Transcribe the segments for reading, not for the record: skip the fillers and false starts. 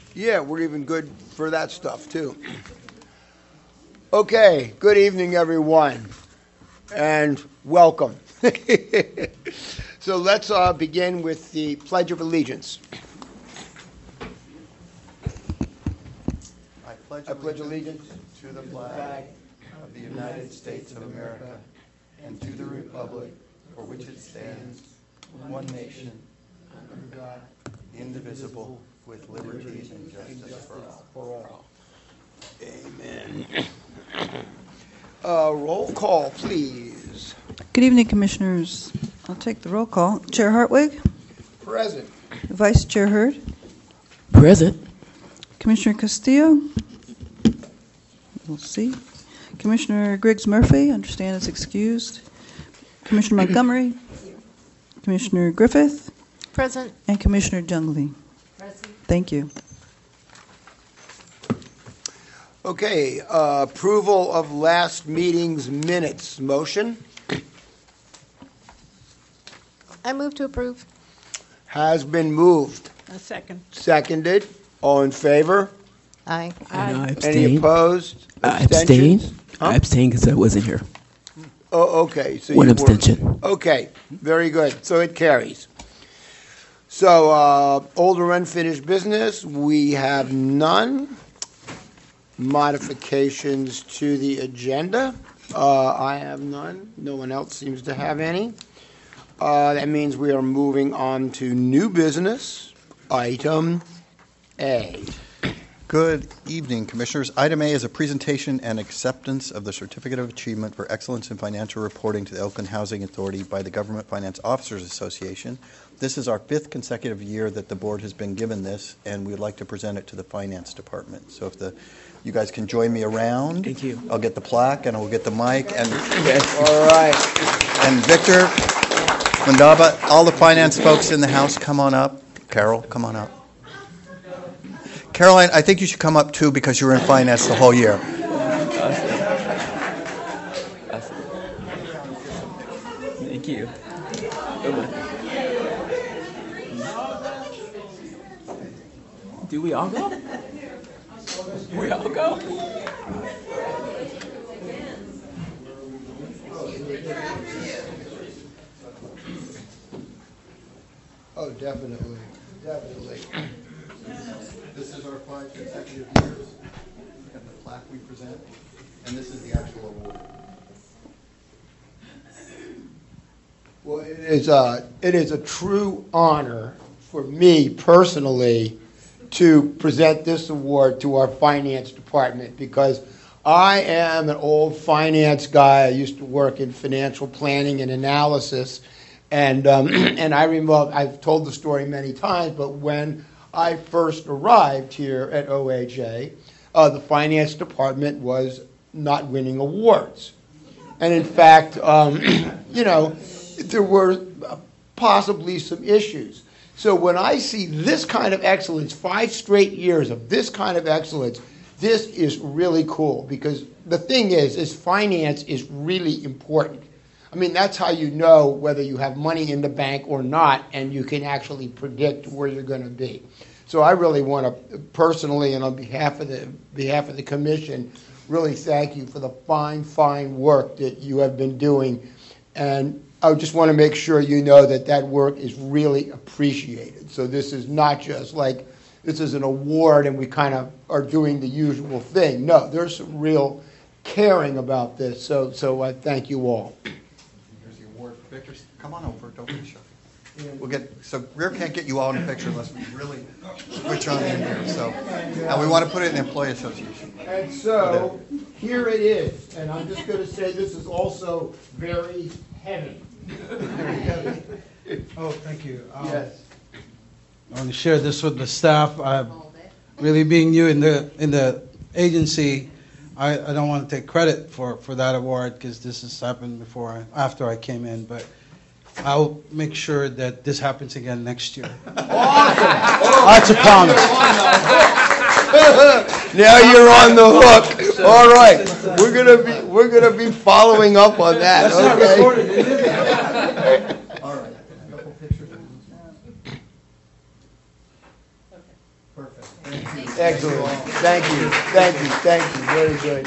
Yeah, we're even good for that stuff, too. Okay, good evening, everyone, and welcome. So let's begin with the Pledge of Allegiance. I pledge allegiance to the flag of the United States of America and to the republic for which it stands, one nation, under God, indivisible, with liberty and justice for all. Amen. Roll call, please. Good evening, Commissioners. I'll take the roll call. Chair Hartwig? Present. Vice Chair Hurd? Present. Commissioner Castillo? We'll see. Commissioner Griggs Murphy, understand is excused. Commissioner Montgomery? Commissioner Griffith? Present. And Commissioner Jungley. Present. Thank you. Okay, approval of last meeting's minutes. Motion I move to approve. has been moved. A second. Seconded. All in favor? Aye. And I Any abstain. opposed? I abstain. Abstentions? I abstain because I wasn't here. Oh, okay. So One you were- abstention. Okay, very good. So it carries. So, old or unfinished business, we have none. Modifications to the agenda, I have none. No one else seems to have any. That means we are moving on to new business, item A. Good evening, Commissioners. Item A is a presentation and acceptance of the Certificate of Achievement for Excellence in Financial Reporting to the Oakland Housing Authority by the Government Finance Officers Association. This is our 5th consecutive year that the board has been given this, and we'd like to present it to the Finance Department. So if you guys can join me around. Thank you. I'll get the plaque, and I'll get the mic, and All right. Victor, Mandaba, all the finance folks in the house, come on up. Carol, come on up. Caroline, I think you should come up too because you were in finance the whole year. Thank you. Do we all go? We all go? Oh, definitely, definitely. This is our 5 consecutive years. And the plaque we present, and this is the actual award. Well, it is a true honor for me personally to present this award to our finance department because I am an old finance guy. I used to work in financial planning and analysis, and I remember, I've told the story many times, but when I first arrived here at OHA, the finance department was not winning awards. And in fact, there were possibly some issues. So when I see this kind of excellence, 5 straight years of this kind of excellence, this is really cool because the thing is finance is really important. I mean, that's how you know whether you have money in the bank or not, and you can actually predict where you're going to be. So I really want to personally, and on behalf of the commission, really thank you for the fine work that you have been doing. And I just want to make sure you know that work is really appreciated. So this is not just like this is an award and we kind of are doing the usual thing. No, there's some real caring about this. So I thank you all. Here's the award. Victor, come on over. Don't be shy. So Greer can't get you all in a picture unless we really switch on in here. So now we want to put it in the Employee Association. And so here it is. And I'm just going to say this is also very heavy. Oh, thank you. Yes. I want to share this with the staff. Really being new in the agency, I don't want to take credit for that award because this has happened after I came in, but I'll make sure that this happens again next year. That's a promise. Now you're on the hook. All right, we're gonna be following up on that. That's not Okay. recorded, is it? All right. A couple pictures. Perfect. Excellent. Thank you. Thank you. Thank you. Very good.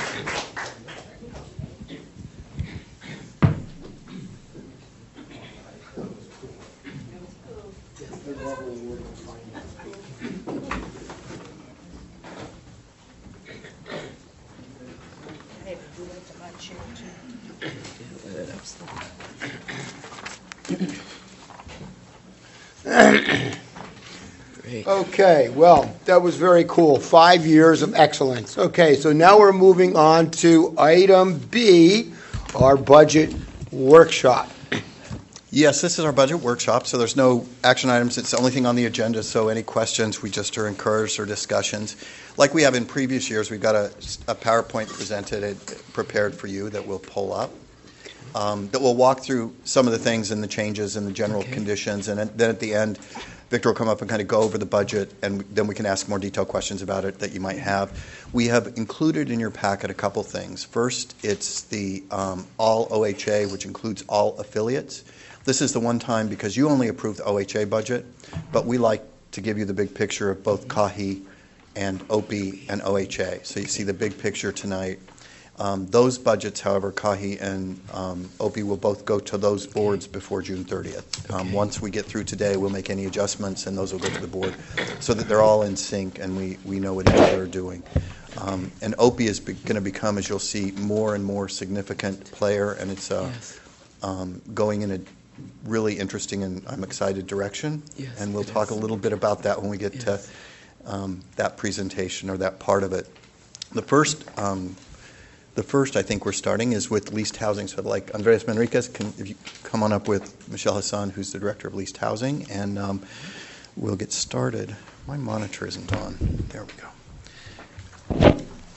Okay, well, that was very cool. 5 years of excellence. Okay, so now we're moving on to item B, our budget workshop. Yes, this is our budget workshop, so there's no action items. It's the only thing on the agenda, so any questions, we just are encouraged or discussions. Like we have in previous years, we've got a PowerPoint prepared for you that we'll pull up, that will walk through some of the things and the changes and the general conditions, and then at the end, Victor will come up and kind of go over the budget, and then we can ask more detailed questions about it that you might have. We have included in your packet a couple things. First, it's the all OHA, which includes all affiliates. This is the one time, because you only approved the OHA budget, but we like to give you the big picture of both CAHI and OPI and OHA. So you see the big picture tonight. Those budgets, however, CAHI and OPI will both go to those boards before June 30th. Once we get through today, we'll make any adjustments, and those will go to the board so that they're all in sync and we know what each other are doing. And OPI is going to become, as you'll see, more and more significant player, and it's going in a really interesting and I'm excited direction. Yes, and we'll talk a little bit about that when we get to that presentation or that part of it. The first, I think we're starting is with leased housing. So I'd like Andres Manriquez, if you come on up with Michelle Hassan, who's the Director of Leased Housing, and we'll get started. My monitor isn't on. There we go.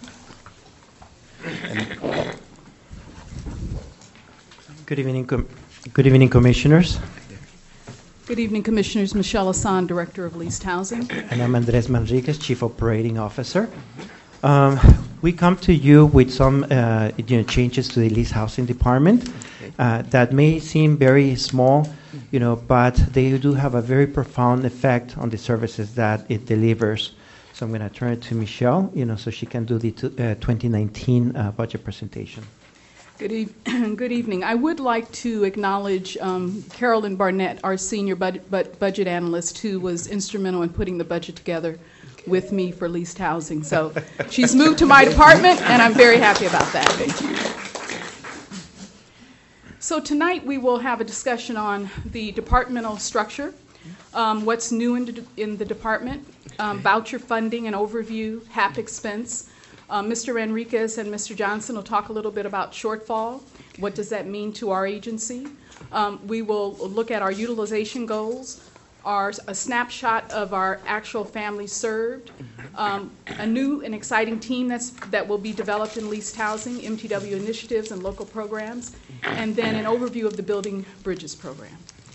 Good evening, Commissioners. Good evening, Commissioners. Michelle Hassan, Director of Leased Housing. And I'm Andres Manriquez, Chief Operating Officer. We come to you with some changes to the leased housing department that may seem very small, but they do have a very profound effect on the services that it delivers. So I'm going to turn it to Michelle, so she can do the 2019 budget presentation. Good evening. I would like to acknowledge Carolyn Barnett, our senior budget analyst, who was instrumental in putting the budget together with me for leased housing. So she's moved to my department, and I'm very happy about that. Thank you. So tonight we will have a discussion on the departmental structure, what's new in the department, voucher funding and overview, HAP expense. Mr. Enriquez and Mr. Johnson will talk a little bit about shortfall. What does that mean to our agency? We will look at our utilization goals, a snapshot of our actual families served, a new and exciting team that will be developed in leased housing, MTW initiatives and local programs, and then an overview of the Building Bridges program.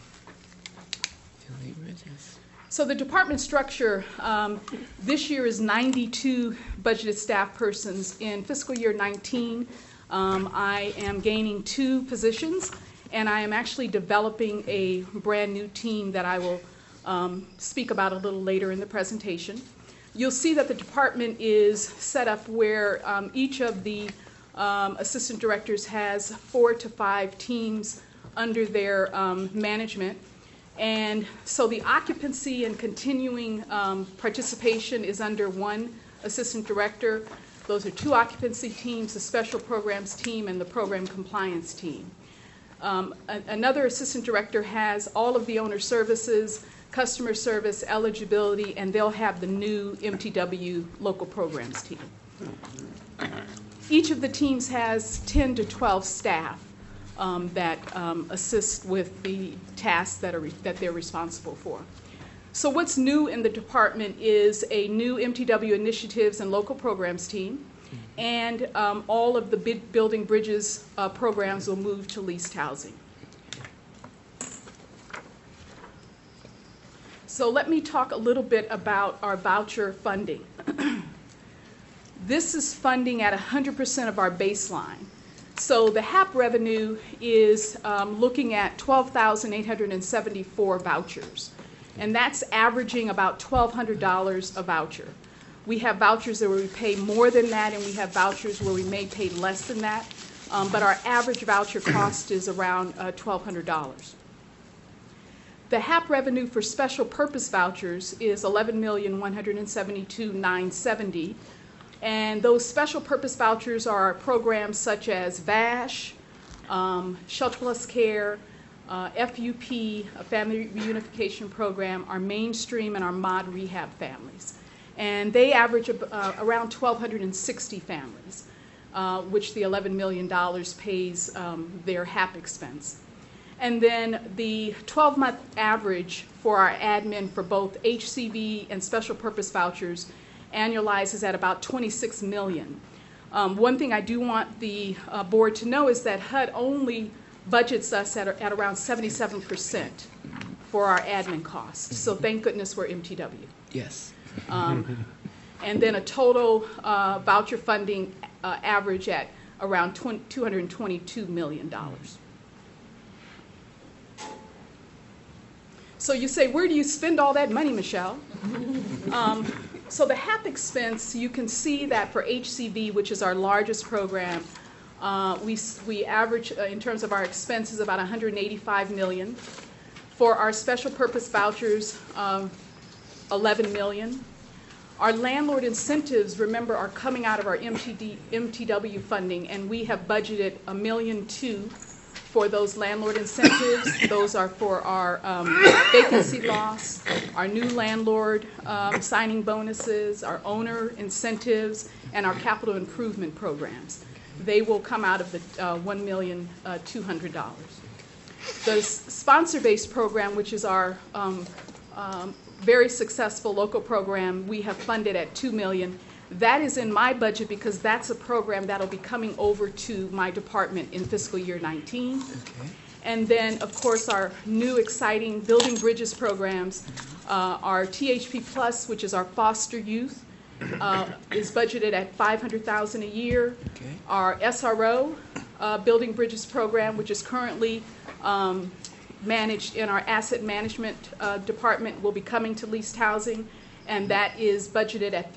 So the department structure this year is 92 budgeted staff persons. In fiscal year 19, I am gaining 2 positions, and I am actually developing a brand new team that I will speak about a little later in the presentation. You'll see that the department is set up where each of the assistant directors has 4 to 5 teams under their management. And so the occupancy and continuing participation is under one assistant director. Those are 2 occupancy teams, the special programs team and the program compliance team. Another assistant director has all of the owner services, customer service, eligibility, and they'll have the new MTW local programs team. Each of the teams has 10 to 12 staff that assist with the tasks that they're responsible for. So what's new in the department is a new MTW initiatives and local programs team, and all of the Building Bridges programs will move to leased housing. So let me talk a little bit about our voucher funding. This is funding at 100% of our baseline. So the HAP revenue is looking at 12,874 vouchers, and that's averaging about $1,200 a voucher. We have vouchers where we pay more than that, and we have vouchers where we may pay less than that. But our average voucher cost is around $1,200. The HAP revenue for special purpose vouchers is $11,172,970. And those special purpose vouchers are programs such as VASH, Shelter Plus Care, FUP, a family reunification program, our mainstream, and our mod rehab families. And they average around 1,260 families, which the $11 million pays their HAP expense. And then the 12-month average for our admin for both HCV and special purpose vouchers annualizes at about $26 million. One thing I do want the board to know is that HUD only budgets us at around 77% for our admin costs. So thank goodness we're MTW. Yes. And then a total voucher funding average at around $222 million. So you say, where do you spend all that money, Michelle? So the HAP expense, you can see that for HCV, which is our largest program, we average, in terms of our expenses, about $185 million. For our special purpose vouchers, $11 million. Our landlord incentives, remember, are coming out of our MTW funding, and we have budgeted $1.2 million for those landlord incentives. Those are for our vacancy loss, our new landlord signing bonuses, our owner incentives, and our capital improvement programs. They will come out of the $1,200,000. The sponsor-based program, which is our very successful local program, we have funded at $2 million. That is in my budget because that's a program that'll be coming over to my department in fiscal year 19. Okay. And then, of course, our new exciting Building Bridges programs, our THP Plus, which is our foster youth, is budgeted at $500,000 a year. Okay. Our SRO Building Bridges program, which is currently managed in our asset management department, will be coming to leased housing, and that is budgeted at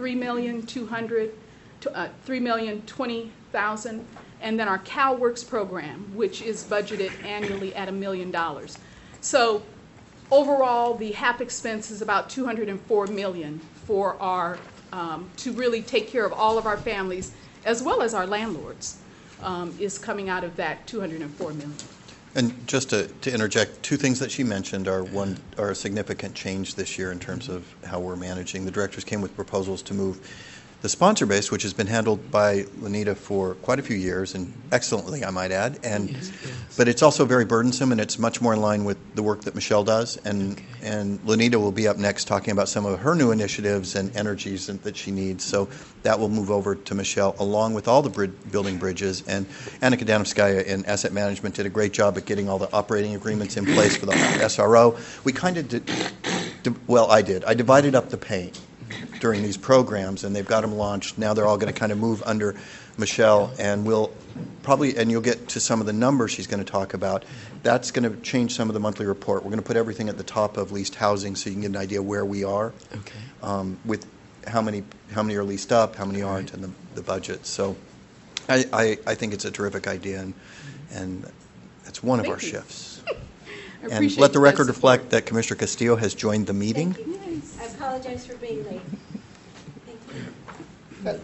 $3,020,000. And then our CalWorks program, which is budgeted annually at $1 million. So overall, the HAP expense is about $204 million for our to really take care of all of our families as well as our landlords, is coming out of that $204 million. And just to interject, two things that she mentioned are a significant change this year in terms of how we're managing. The directors came with proposals to move the sponsor base, which has been handled by Lenita for quite a few years, and excellently, I might add. And Yes. but it's also very burdensome, and it's much more in line with the work that Michelle does. And Lenita will be up next talking about some of her new initiatives and energies that she needs. So that will move over to Michelle, along with all the building bridges. And Anna Kadanovskaya in asset management did a great job at getting all the operating agreements in place for the SRO. We kind of did, well, I did. I divided up the pain during these programs, and they've got them launched. Now they're all going to kind of move under Michelle, and we'll probably, and you'll get to some of the numbers she's going to talk about. That's going to change some of the monthly report. We're going to put everything at the top of leased housing so you can get an idea where we are, Okay. with how many are leased up, how many aren't, and the budget. So I think it's a terrific idea, and that's one of Thank our you. shifts. I And appreciate let the that record support. reflect that Commissioner Castillo has joined the meeting. Thank you. I apologize for being late. Thank you.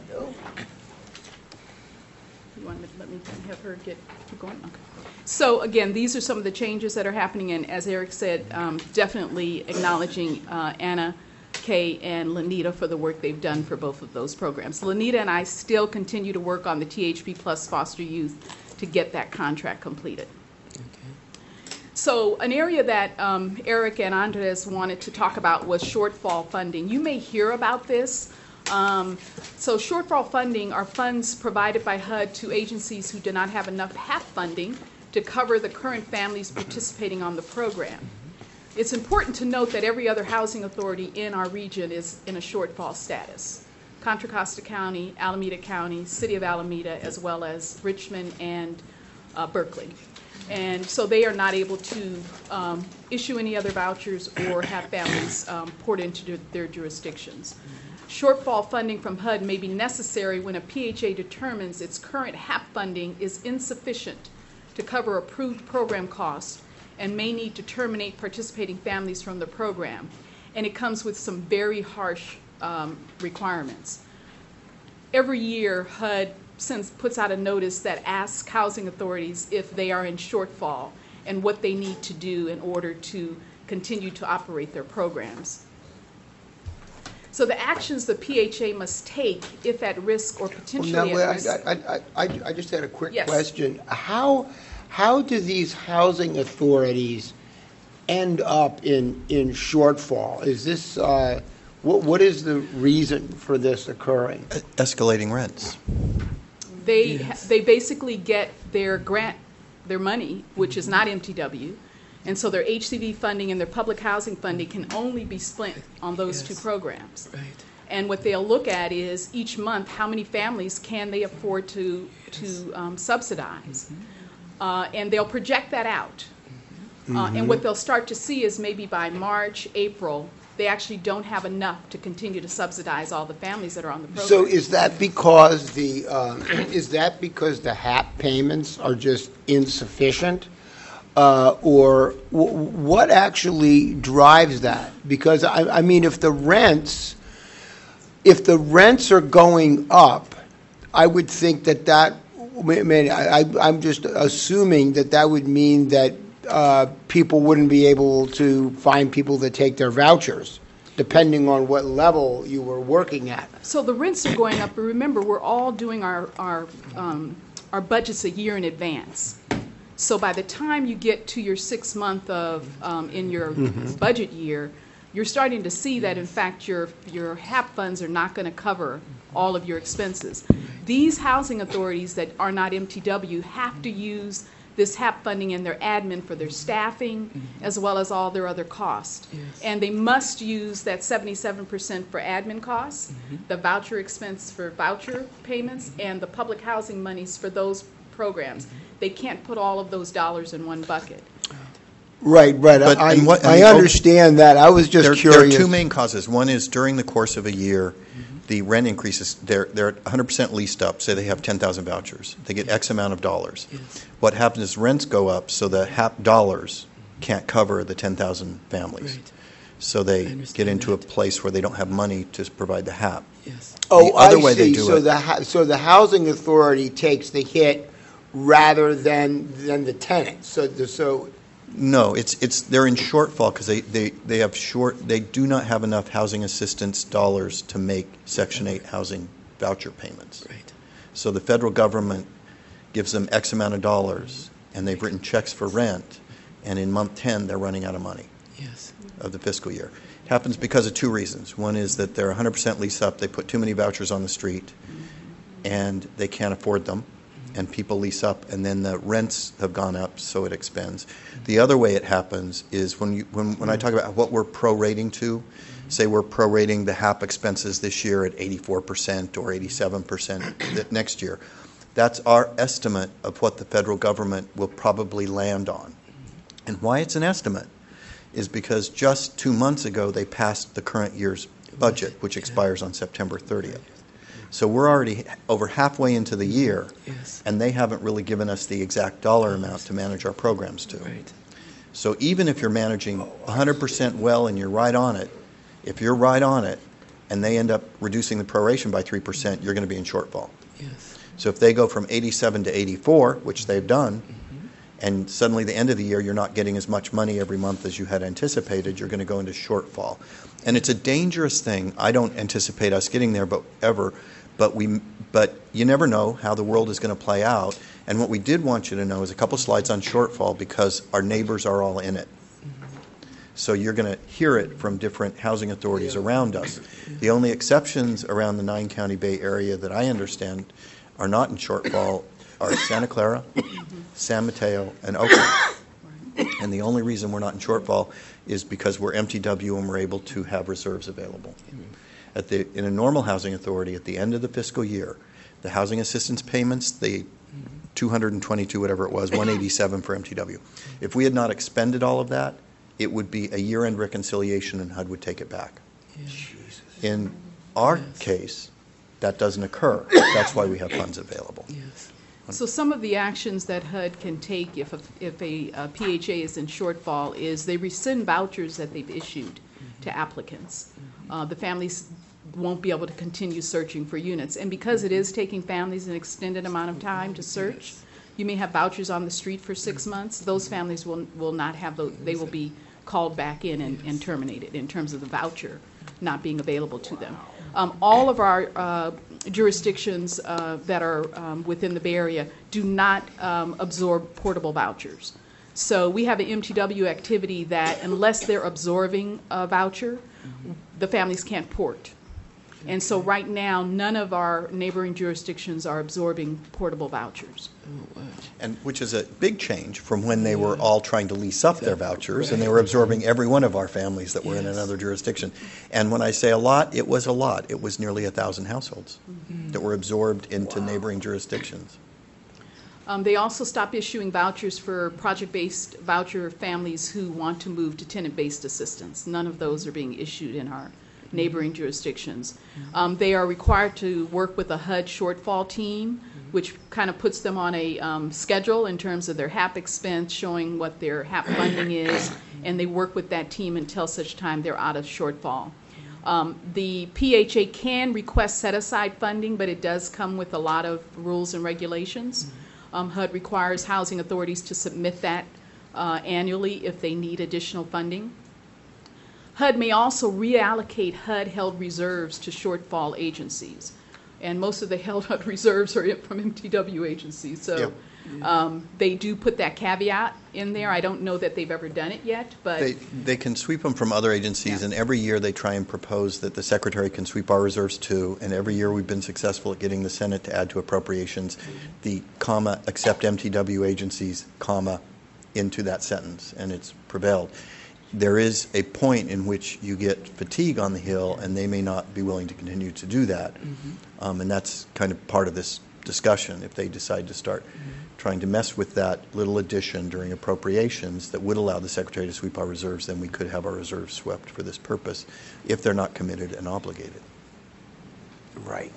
You want to let me have her keep going? Okay. So again, these are some of the changes that are happening, and as Eric said, definitely acknowledging Anna, Kay, and Lenita for the work they've done for both of those programs. Lenita and I still continue to work on the THP Plus Foster Youth to get that contract completed. So an area that Eric and Andres wanted to talk about was shortfall funding. You may hear about this. So shortfall funding are funds provided by HUD to agencies who do not have enough HAP funding to cover the current families participating on the program. It's important to note that every other housing authority in our region is in a shortfall status. Contra Costa County, Alameda County, City of Alameda, as well as Richmond and Berkeley. And so they are not able to issue any other vouchers or have families poured into their jurisdictions. Shortfall funding from HUD may be necessary when a PHA determines its current HAP funding is insufficient to cover approved program costs and may need to terminate participating families from the program. And it comes with some very harsh requirements. Every year, HUD puts out a notice that asks housing authorities if they are in shortfall and what they need to do in order to continue to operate their programs. So the actions the PHA must take if at risk or potentially at risk. I just had a quick Yes. question. How do these housing authorities end up in shortfall? Is this, what is the reason for this occurring? Escalating rents. They basically get their grant, their money, which is not MTW, and so their HCV funding and their public housing funding can only be spent on those two programs. Right. And what they'll look at is each month how many families can they afford to subsidize, and they'll project that out. And what they'll start to see is maybe by March, April, they actually don't have enough to continue to subsidize all the families that are on the program. So is that because the HAP payments are just insufficient? Or what actually drives that? Because I mean, if the rents are going up, I would think that I'm just assuming that would mean that people wouldn't be able to find people that take their vouchers, depending on what level you were working at. So the rents are going up, but remember, we're all doing our budgets a year in advance. So by the time you get to your 6th month of in your budget year, you're starting to see that in fact your HAP funds are not going to cover all of your expenses. These housing authorities that are not MTW have to use this HAP funding in their admin for their staffing as well as all their other costs. Yes. And they must use that 77% for admin costs, the voucher expense for voucher payments, and the public housing monies for those programs. They can't put all of those dollars in one bucket. Right. But- I and what- I understand that. I was just There curious. are two main causes. One is during the course of a year, the rent increases, they're at 100% leased up, say they have 10,000 vouchers. They get X amount of dollars. Yes. What happens is rents go up, so the HAP dollars can't cover the 10,000 families. Right. So they understand get into a that. place where they don't have money to provide the HAP. Yes. Oh, The other way I they see. do So it- so the housing authority takes the hit rather than the tenant. So No, they're in shortfall because they do not have enough housing assistance dollars to make Section 8 housing voucher payments. Right. So the federal government gives them X amount of dollars, and they've written checks for rent, and in month 10, they're running out of money Yes. of the fiscal year. It happens because of two reasons. One is that they're 100% leased up, they put too many vouchers on the street, and they can't afford them, and people lease up, and then the rents have gone up, so it expends. The other way it happens is when I talk about what we're prorating to, say we're prorating the HAP expenses this year at 84% or 87% next year, that's our estimate of what the federal government will probably land on. And why it's an estimate is because just 2 months ago they passed the current year's budget, which expires on September 30th. So we're already over halfway into the year, Yes. and they haven't really given us the exact dollar amount to manage our programs to. Right. So even if you're managing 100% well and you're right on it, if you're right on it and they end up reducing the proration by 3%, you're going to be in shortfall. Yes. So if they go from 87 to 84, which they've done, and suddenly the end of the year you're not getting as much money every month as you had anticipated, you're going to go into shortfall. And it's a dangerous thing. I don't anticipate us getting there but you never know how the world is going to play out. And what we did want you to know is a couple slides on shortfall because our neighbors are all in it. So you're going to hear it from different housing authorities around us. The only exceptions around the 9-county Bay Area that I understand are not in shortfall are Santa Clara, San Mateo, and Oakland. And the only reason we're not in shortfall is because we're MTW and we're able to have reserves available. In a normal housing authority, at the end of the fiscal year, the housing assistance payments, the 222, whatever it was, 187 for MTW. If we had not expended all of that, it would be a year-end reconciliation and HUD would take it back. In our case, that doesn't occur. That's why we have funds available. So some of the actions that HUD can take if a PHA is in shortfall is they rescind vouchers that they've issued to applicants. The families won't be able to continue searching for units. And because it is taking families an extended amount of time to search, you may have vouchers on the street for 6 months. Those families will not have those, they will be called back in and terminated in terms of the voucher not being available to them. All of our jurisdictions that are within the Bay Area do not absorb portable vouchers. So we have an MTW activity that unless they're absorbing a voucher, the families can't port. And so right now, none of our neighboring jurisdictions are absorbing portable vouchers. And which is a big change from when they were all trying to lease up their vouchers and they were absorbing every one of our families that were in another jurisdiction. And when I say a lot, it was a lot. It was nearly 1,000 households that were absorbed into neighboring jurisdictions. They also stopped issuing vouchers for project-based voucher families who want to move to tenant-based assistance. None of those are being issued in our neighboring jurisdictions. They are required to work with a HUD shortfall team, which kind of puts them on a schedule in terms of their HAP expense, showing what their HAP funding is, and they work with that team until such time they're out of shortfall. The PHA can request set-aside funding, but it does come with a lot of rules and regulations. HUD requires housing authorities to submit that annually if they need additional funding. HUD may also reallocate HUD-held reserves to shortfall agencies. And most of the held HUD reserves are from MTW agencies. So they do put that caveat in there. I don't know that they've ever done it yet, but They can sweep them from other agencies, and every year they try and propose that the Secretary can sweep our reserves too, and every year we've been successful at getting the Senate to add to appropriations the comma, except MTW agencies, comma, into that sentence, and it's prevailed. There is a point in which you get fatigue on the Hill, and they may not be willing to continue to do that. And that's kind of part of this discussion. If they decide to start trying to mess with that little addition during appropriations that would allow the Secretary to sweep our reserves, then we could have our reserves swept for this purpose if they're not committed and obligated. Right.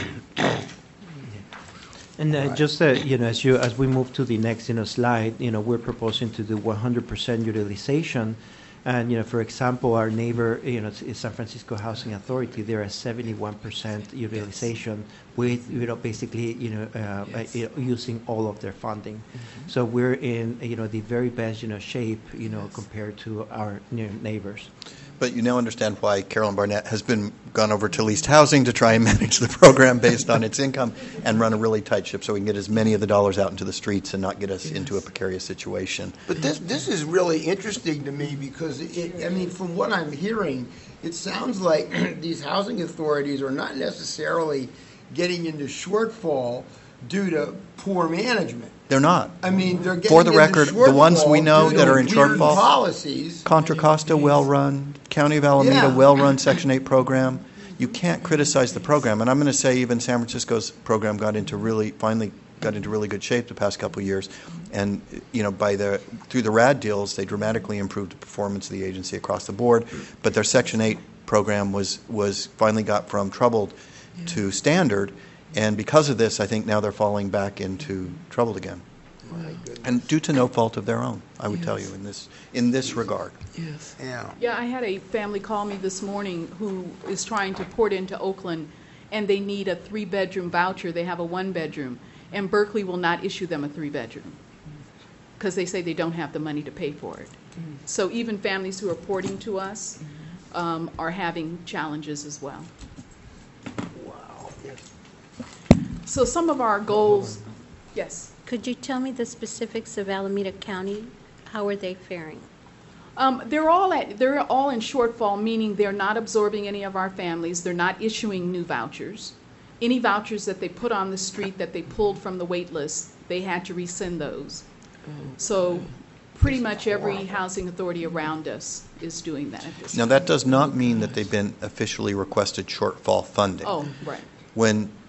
And just as we move to the next slide, we're proposing to do 100% utilization, and for example, our neighbor, is San Francisco Housing Authority. They're at 71% utilization with basically using all of their funding. So we're in the very best shape compared to our neighbors. But you now understand why Carolyn Barnett has gone over to leased housing to try and manage the program based on its income and run a really tight ship so we can get as many of the dollars out into the streets and not get us into a precarious situation. But this is really interesting to me because, from what I'm hearing, it sounds like these housing authorities are not necessarily getting into shortfall due to poor management. They're not. They're getting For the into record, the ones we know due to that are in weird shortfall, policies. Contra Costa, well-run, County of Alameda, Yeah. well-run Section 8 program. You can't criticize the program. And I'm going to say even San Francisco's program finally got into really good shape the past couple of years. And, through the RAD deals, they dramatically improved the performance of the agency across the board. But their Section 8 program was finally got from troubled to standard. And because of this, I think now they're falling back into trouble again. And due to no fault of their own, I would tell you, in this regard. Yes. yeah, I had a family call me this morning who is trying to port into Oakland, and they need a 3-bedroom voucher. They have a 1-bedroom, and Berkeley will not issue them a 3-bedroom because they say they don't have the money to pay for it. So even families who are porting to us are having challenges as well. So some of our goals, yes. Could you tell me the specifics of Alameda County? How are they faring? They're all in shortfall, meaning they're not absorbing any of our families. They're not issuing new vouchers. Any vouchers that they put on the street that they pulled from the wait list, they had to rescind those. So pretty much every housing authority around us is doing that at this Now, time. that does not mean that they've been officially requested shortfall funding. Oh, right. When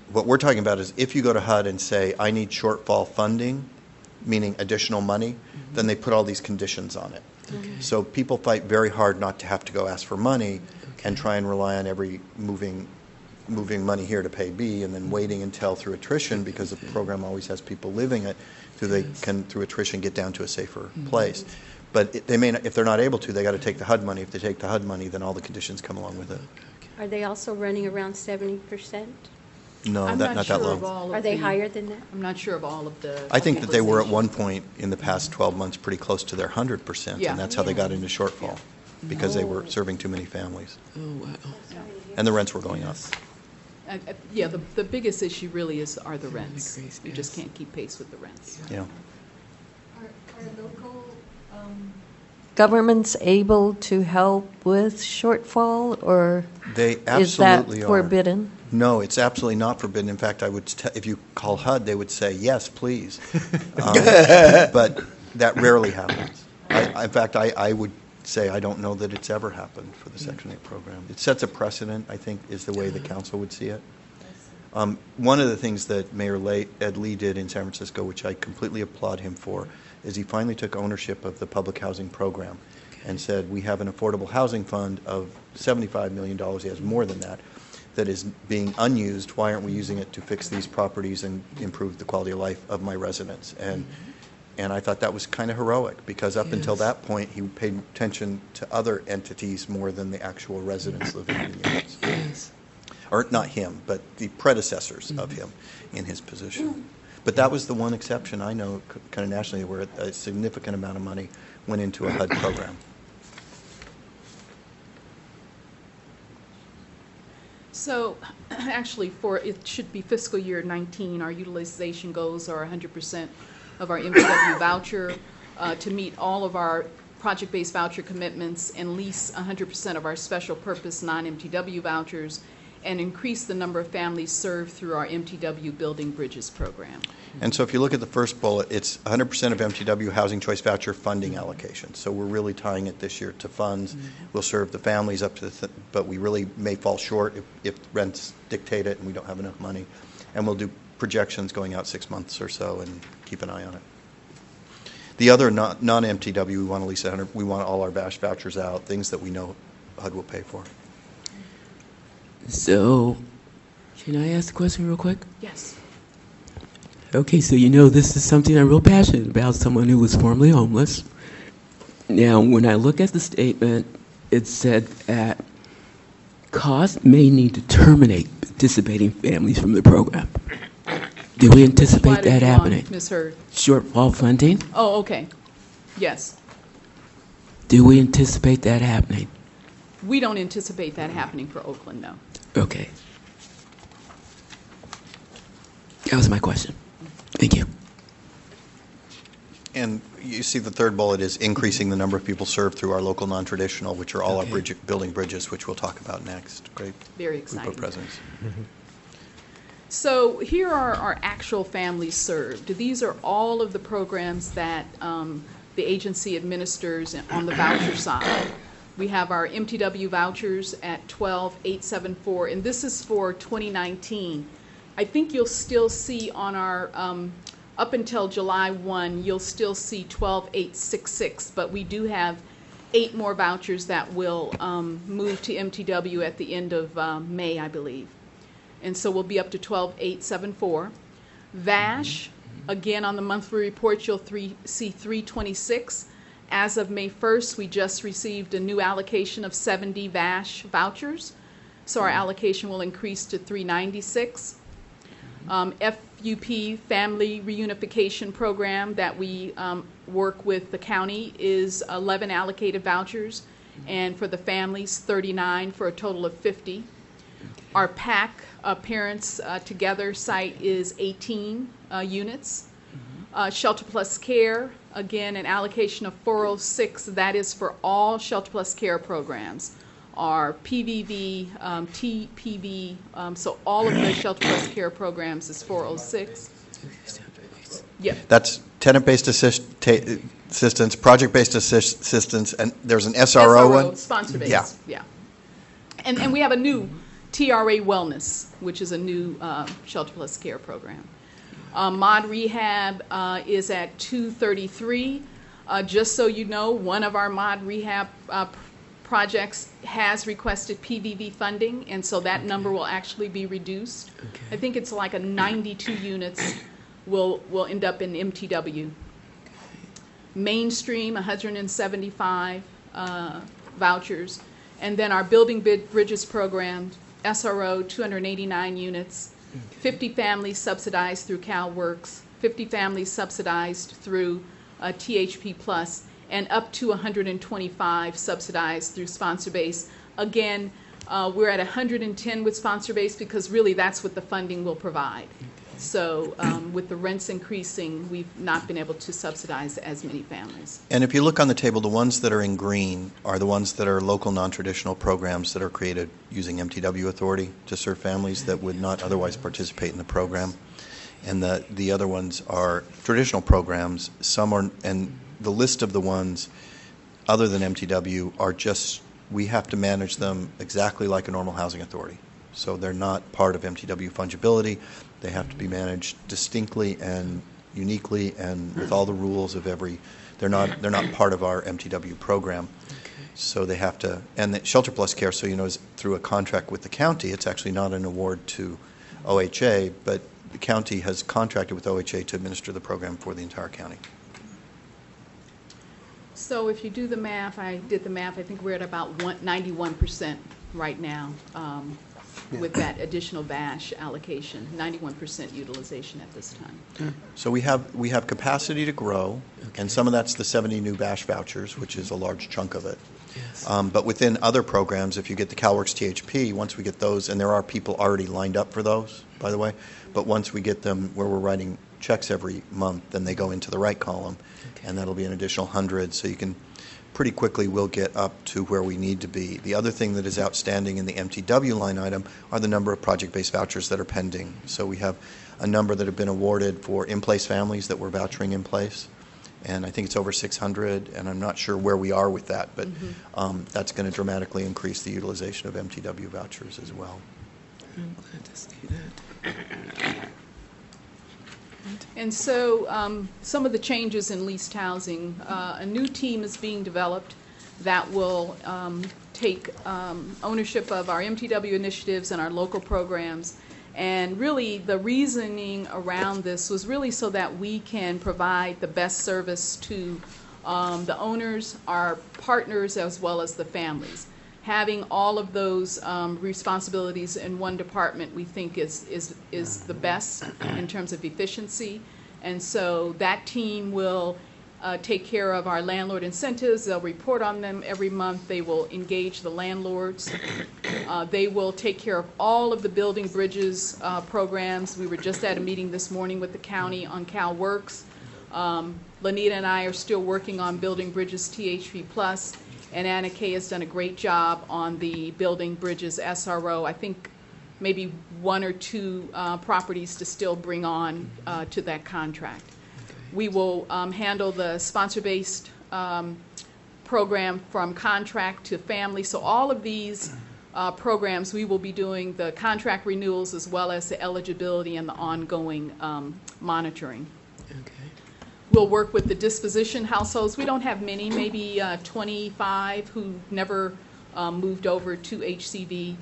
what we're talking about is if you go to HUD and say, I need shortfall funding, meaning additional money, then they put all these conditions on it. So people fight very hard not to have to go ask for money and try and rely on every moving money here to pay B, and then waiting until through attrition, because the program always has people living it, so they can through attrition get down to a safer place. But they may not, if they're not able to, they got to take the HUD money. If they take the HUD money, then all the conditions come along with it. Are they also running around 70%? No, I'm not not that sure low. of all Are of they the- higher than that? I'm not sure of all of the. I think that they were at one point in the past 12 months pretty close to their 100%, Yeah. and that's how they got into shortfall, because they were serving too many families, Oh, wow. and the rents were going up. Yeah, the biggest issue really are the rents. Increase, You just yes. can't keep pace with the rents. Yeah. Are local governments able to help with shortfall, or They is that absolutely are. forbidden? No, it's absolutely not forbidden. In fact, I would, if you call HUD, they would say, yes, please. But that rarely happens. In fact, I would say I don't know that it's ever happened for the Section 8 program. It sets a precedent, I think, is the way the council would see it. One of the things that Mayor Ed Lee did in San Francisco, which I completely applaud him for, is he finally took ownership of the public housing program and said, we have an affordable housing fund of $75 million, he has more than that is being unused. Why aren't we using it to fix these properties and improve the quality of life of my residents? And I thought that was kind of heroic, because up until that point, he paid attention to other entities more than the actual residents living in the units. Yes. Or not him, but the predecessors of him in his position. But that was the one exception I know kind of nationally where a significant amount of money went into a HUD program. So, actually, it should be fiscal year 19, our utilization goals are 100% of our MPW voucher to meet all of our project-based voucher commitments, and lease 100% of our special purpose non-MTW vouchers, and increase the number of families served through our MTW Building Bridges program. And so if you look at the first bullet, it's 100% of MTW Housing Choice Voucher funding allocation. So we're really tying it this year to funds. We'll serve the families up to but we really may fall short if rents dictate it and we don't have enough money. And we'll do projections going out 6 months or so and keep an eye on it. The other non-MTW, we want to lease 100. We want all our VASH vouchers out, things that we know HUD will pay for. So, can I ask a question real quick? Yes. Okay, so this is something I'm real passionate about, someone who was formerly homeless. Now, when I look at the statement, it said that cost may need to terminate participating families from the program. Do we anticipate that happening? Misheard. Shortfall funding? Oh, okay. Yes. Do we anticipate that happening? We don't anticipate that happening for Oakland, no. Okay. That was my question. Thank you. And you see the third bullet is increasing the number of people served through our local non-traditional, which are all our building bridges, which we'll talk about next. Great. Very Group exciting. of presidents. So here are our actual families served. These are all of the programs that the agency administers on the voucher side. We have our MTW vouchers at 12,874, and this is for 2019. I think you'll still see on our, up until July 1, you'll still see 12,866, but we do have 8 more vouchers that will move to MTW at the end of May, I believe. And so we'll be up to 12,874. VASH, again, on the monthly report, you'll see 326. As of May 1st, we just received a new allocation of 70 VASH vouchers, so our allocation will increase to 396. FUP, Family Reunification Program, that we work with the county, is 11 allocated vouchers, and for the families, 39 for a total of 50. Our PAC, Parents Together site, is 18 units. Shelter Plus Care, again, an allocation of 406. That is for all Shelter Plus Care programs. Our PVV, TPV, so all of the Shelter Plus Care programs is 406. Yeah. That's tenant-based assistance, project-based assistance, and there's an SRO one? Sponsor-based, Yeah. yeah. And we have a new TRA Wellness, which is a new Shelter Plus Care program. Mod Rehab is at 233. Just so you know, one of our Mod Rehab projects has requested PVV funding, and so that number will actually be reduced. I think it's like a 92 units will end up in MTW. Mainstream, 175 vouchers. And then our Building Bridges program, SRO, 289 units. 50 families subsidized through CalWorks, 50 families subsidized through THP Plus, and up to 125 subsidized through Sponsor Base. Again, we're at 110 with Sponsor Base because really that's what the funding will provide. So with the rents increasing, we've not been able to subsidize as many families. And if you look on the table, the ones that are in green are the ones that are local non-traditional programs that are created using MTW authority to serve families that would not otherwise participate in the program. And the other ones are traditional programs. Some are, and the list of the ones other than MTW are just, we have to manage them exactly like a normal housing authority. So they're not part of MTW fungibility. They have to be managed distinctly and uniquely and with all the rules of every, they're not part of our MTW program. So they have to, and the Shelter Plus Care, so you know, is through a contract with the county. It's actually not an award to OHA, but the county has contracted with OHA to administer the program for the entire county. So if you do the math, I did the math, I think we're at about 91% right now with that additional VASH allocation, 91% utilization at this time. So we have capacity to grow, and some of that's the 70 new BASH vouchers, which is a large chunk of it. Yes. But within other programs, if you get the CalWorks THP, once we get those, and there are people already lined up for those, by the way, but once we get them where we're writing checks every month, then they go into the right column, and that'll be an additional 100, so you can pretty quickly we'll get up to where we need to be. The other thing that is outstanding in the MTW line item are the number of project-based vouchers that are pending. So we have a number that have been awarded for in-place families that we're vouchering in place, and I think it's over 600, and I'm not sure where we are with that, but that's going to dramatically increase the utilization of MTW vouchers as well. I'm glad to see that. And so some of the changes in leased housing, a new team is being developed that will take ownership of our MTW initiatives and our local programs. And really the reasoning around this was really so that we can provide the best service to the owners, our partners, as well as the families. Having all of those responsibilities in one department, we think is the best in terms of efficiency. And so that team will take care of our landlord incentives. They'll report on them every month. They will engage the landlords. They will take care of all of the building bridges programs. We were just at a meeting this morning with the county on CalWorks. Lanita and I are still working on Building Bridges THP Plus. And Anna Kay has done a great job on the Building Bridges SRO. I think maybe one or two properties to still bring on to that contract. We will handle the sponsor-based program from contract to family. So all of these programs, we will be doing the contract renewals as well as the eligibility and the ongoing monitoring. Okay. We'll work with the disposition households. We don't have many, maybe 25 who never moved over to HCV.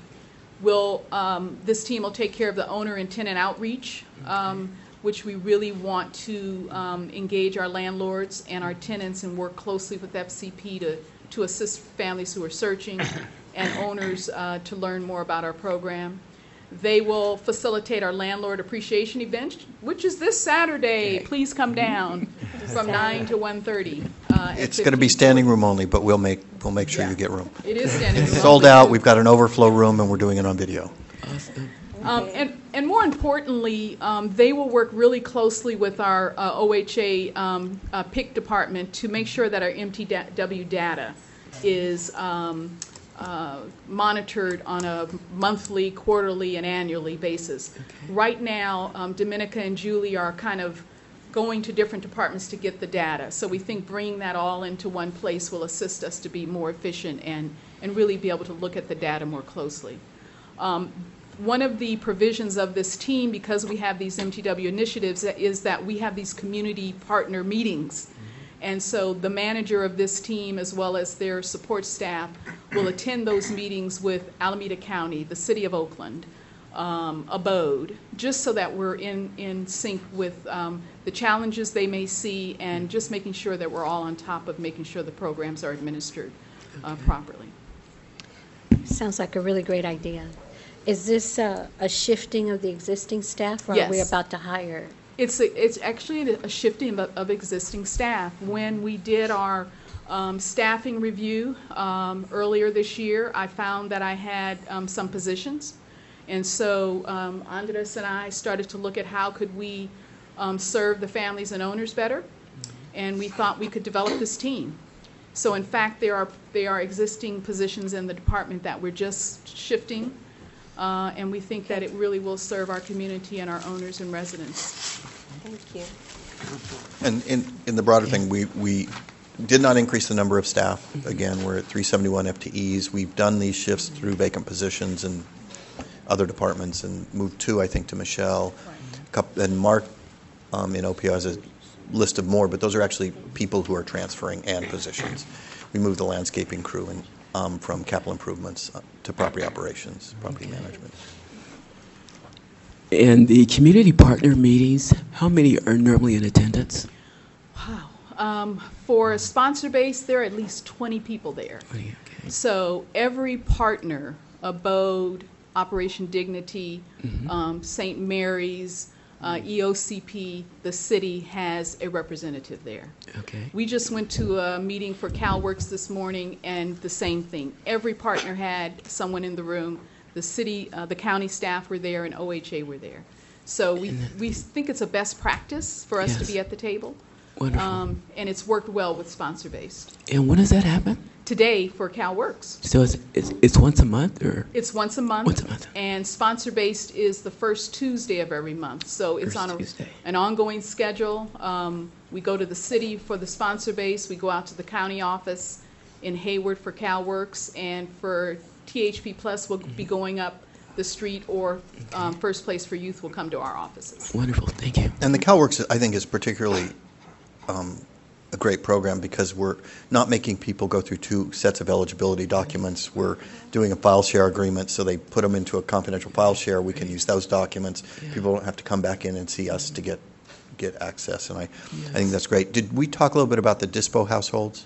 This team will take care of the owner and tenant outreach, which we really want to engage our landlords and our tenants and work closely with FCP to assist families who are searching and owners to learn more about our program. They will facilitate our landlord appreciation event, which is this Saturday. Please come down from 9 to 1:30. It's going to be standing room only, but we'll make sure you get room. It is standing room. Sold out. We've got an overflow room, and we're doing it on video. Awesome. And more importantly, they will work really closely with our OHA PIC department to make sure that our MTW data is monitored on a monthly, quarterly, and annually basis. Okay. Right now, Dominica and Julie are kind of going to different departments to get the data. So we think bringing that all into one place will assist us to be more efficient and really be able to look at the data more closely. One of the provisions of this team, because we have these MTW initiatives, is that we have these community partner meetings. And so the manager of this team, as well as their support staff, will attend those meetings with Alameda County, the City of Oakland, Abode, just so that we're in sync with the challenges they may see, and just making sure that we're all on top of making sure the programs are administered properly. Sounds like a really great idea. Is this a shifting of the existing staff, or are we Yes. about to hire? It's actually a shifting of existing staff. When we did our staffing review earlier this year, I found that I had some positions. And so Andres and I started to look at how could we serve the families and owners better, and we thought we could develop this team. So in fact, there are existing positions in the department that we're just shifting, and we think that it really will serve our community and our owners and residents. Thank you. And in the broader thing, we did not increase the number of staff. Again, we're at 371 FTEs. We've done these shifts through vacant positions in other departments and moved 2, I think, to Michelle. And Mark in OPO has a list of more, but those are actually people who are transferring and positions. We moved the landscaping crew from capital improvements to property operations, property management. And the community partner meetings, how many are normally in attendance? Wow. For a sponsor base, there are at least 20 people there. Okay. So every partner, Abode, Operation Dignity, St. Mary's, EOCP, the city has a representative there. Okay. We just went to a meeting for CalWorks this morning, and the same thing. Every partner had someone in the room. The city, the county staff were there, and OHA were there. So we think it's a best practice for us to Yes. be at the table. Wonderful. And it's worked well with sponsor-based. And when does that happen? Today for CalWorks. So it's once a month, or? It's once a month. Once a month. And sponsor-based is the first Tuesday of every month. So it's First on Tuesday. an ongoing schedule. We go to the city for the sponsor base. We go out to the county office in Hayward for CalWorks. And for THP Plus, we'll be going up the street, or First Place for Youth will come to our offices. Wonderful. Thank you. And the CalWorks, I think, is particularly a great program because we're not making people go through 2 sets of eligibility documents. We're doing a file share agreement, so they put them into a confidential file share. We can use those documents. People don't have to come back in and see us to get access, and I think that's great. Did we talk a little bit about the DISPO households?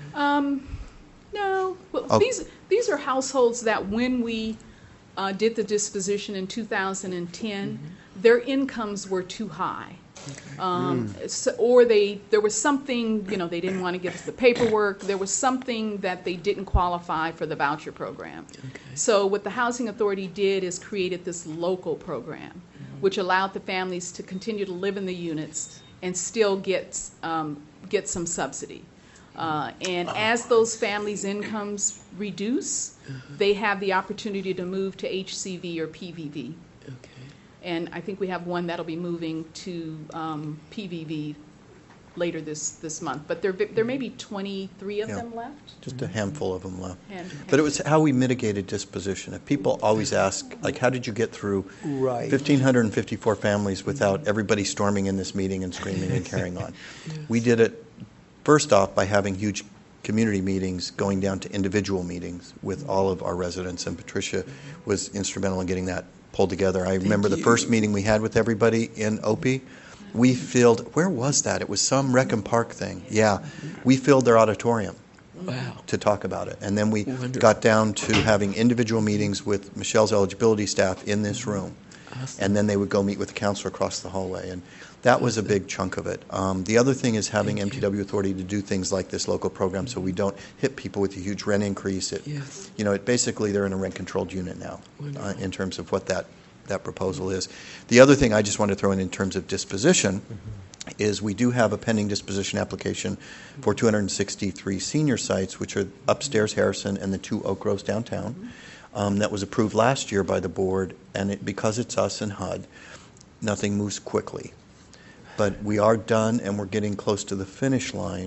No. Well, Oh. these are households that when we did the disposition in 2010, their incomes were too high. Or there was something, they didn't want to give us the paperwork. There was something that they didn't qualify for the voucher program. So what the Housing Authority did is created this local program, which allowed the families to continue to live in the units and still get some subsidy. And as those families' incomes reduce, they have the opportunity to move to HCV or PVV. And I think we have one that'll be moving to PVV later this month. But there may be 23 of them left. Just a handful of them left. And- But it was how we mitigated disposition. If people always ask, like, how did you get through Right. 1,554 families without everybody storming in this meeting and screaming and carrying on? We did it, first off, by having huge community meetings going down to individual meetings with all of our residents, and Patricia was instrumental in getting that pulled together. I remember the first meeting we had with everybody in Opie. We filled, where was that? It was some Rec and Park thing. Yeah, we filled their auditorium to talk about it. And then we got down to having individual meetings with Michelle's eligibility staff in this room. Awesome. And then they would go meet with the counselor across the hallway. And that was a big chunk of it. The other thing is having MTW Authority to do things like this local program so we don't hit people with a huge rent increase. It basically they're in a rent-controlled unit now in terms of what that proposal is. The other thing I just want to throw in terms of disposition is we do have a pending disposition application for 263 senior sites, which are upstairs Harrison and the 2 Oak Groves downtown. That was approved last year by the board, and because it's us and HUD, nothing moves quickly. But we are done, and we're getting close to the finish line.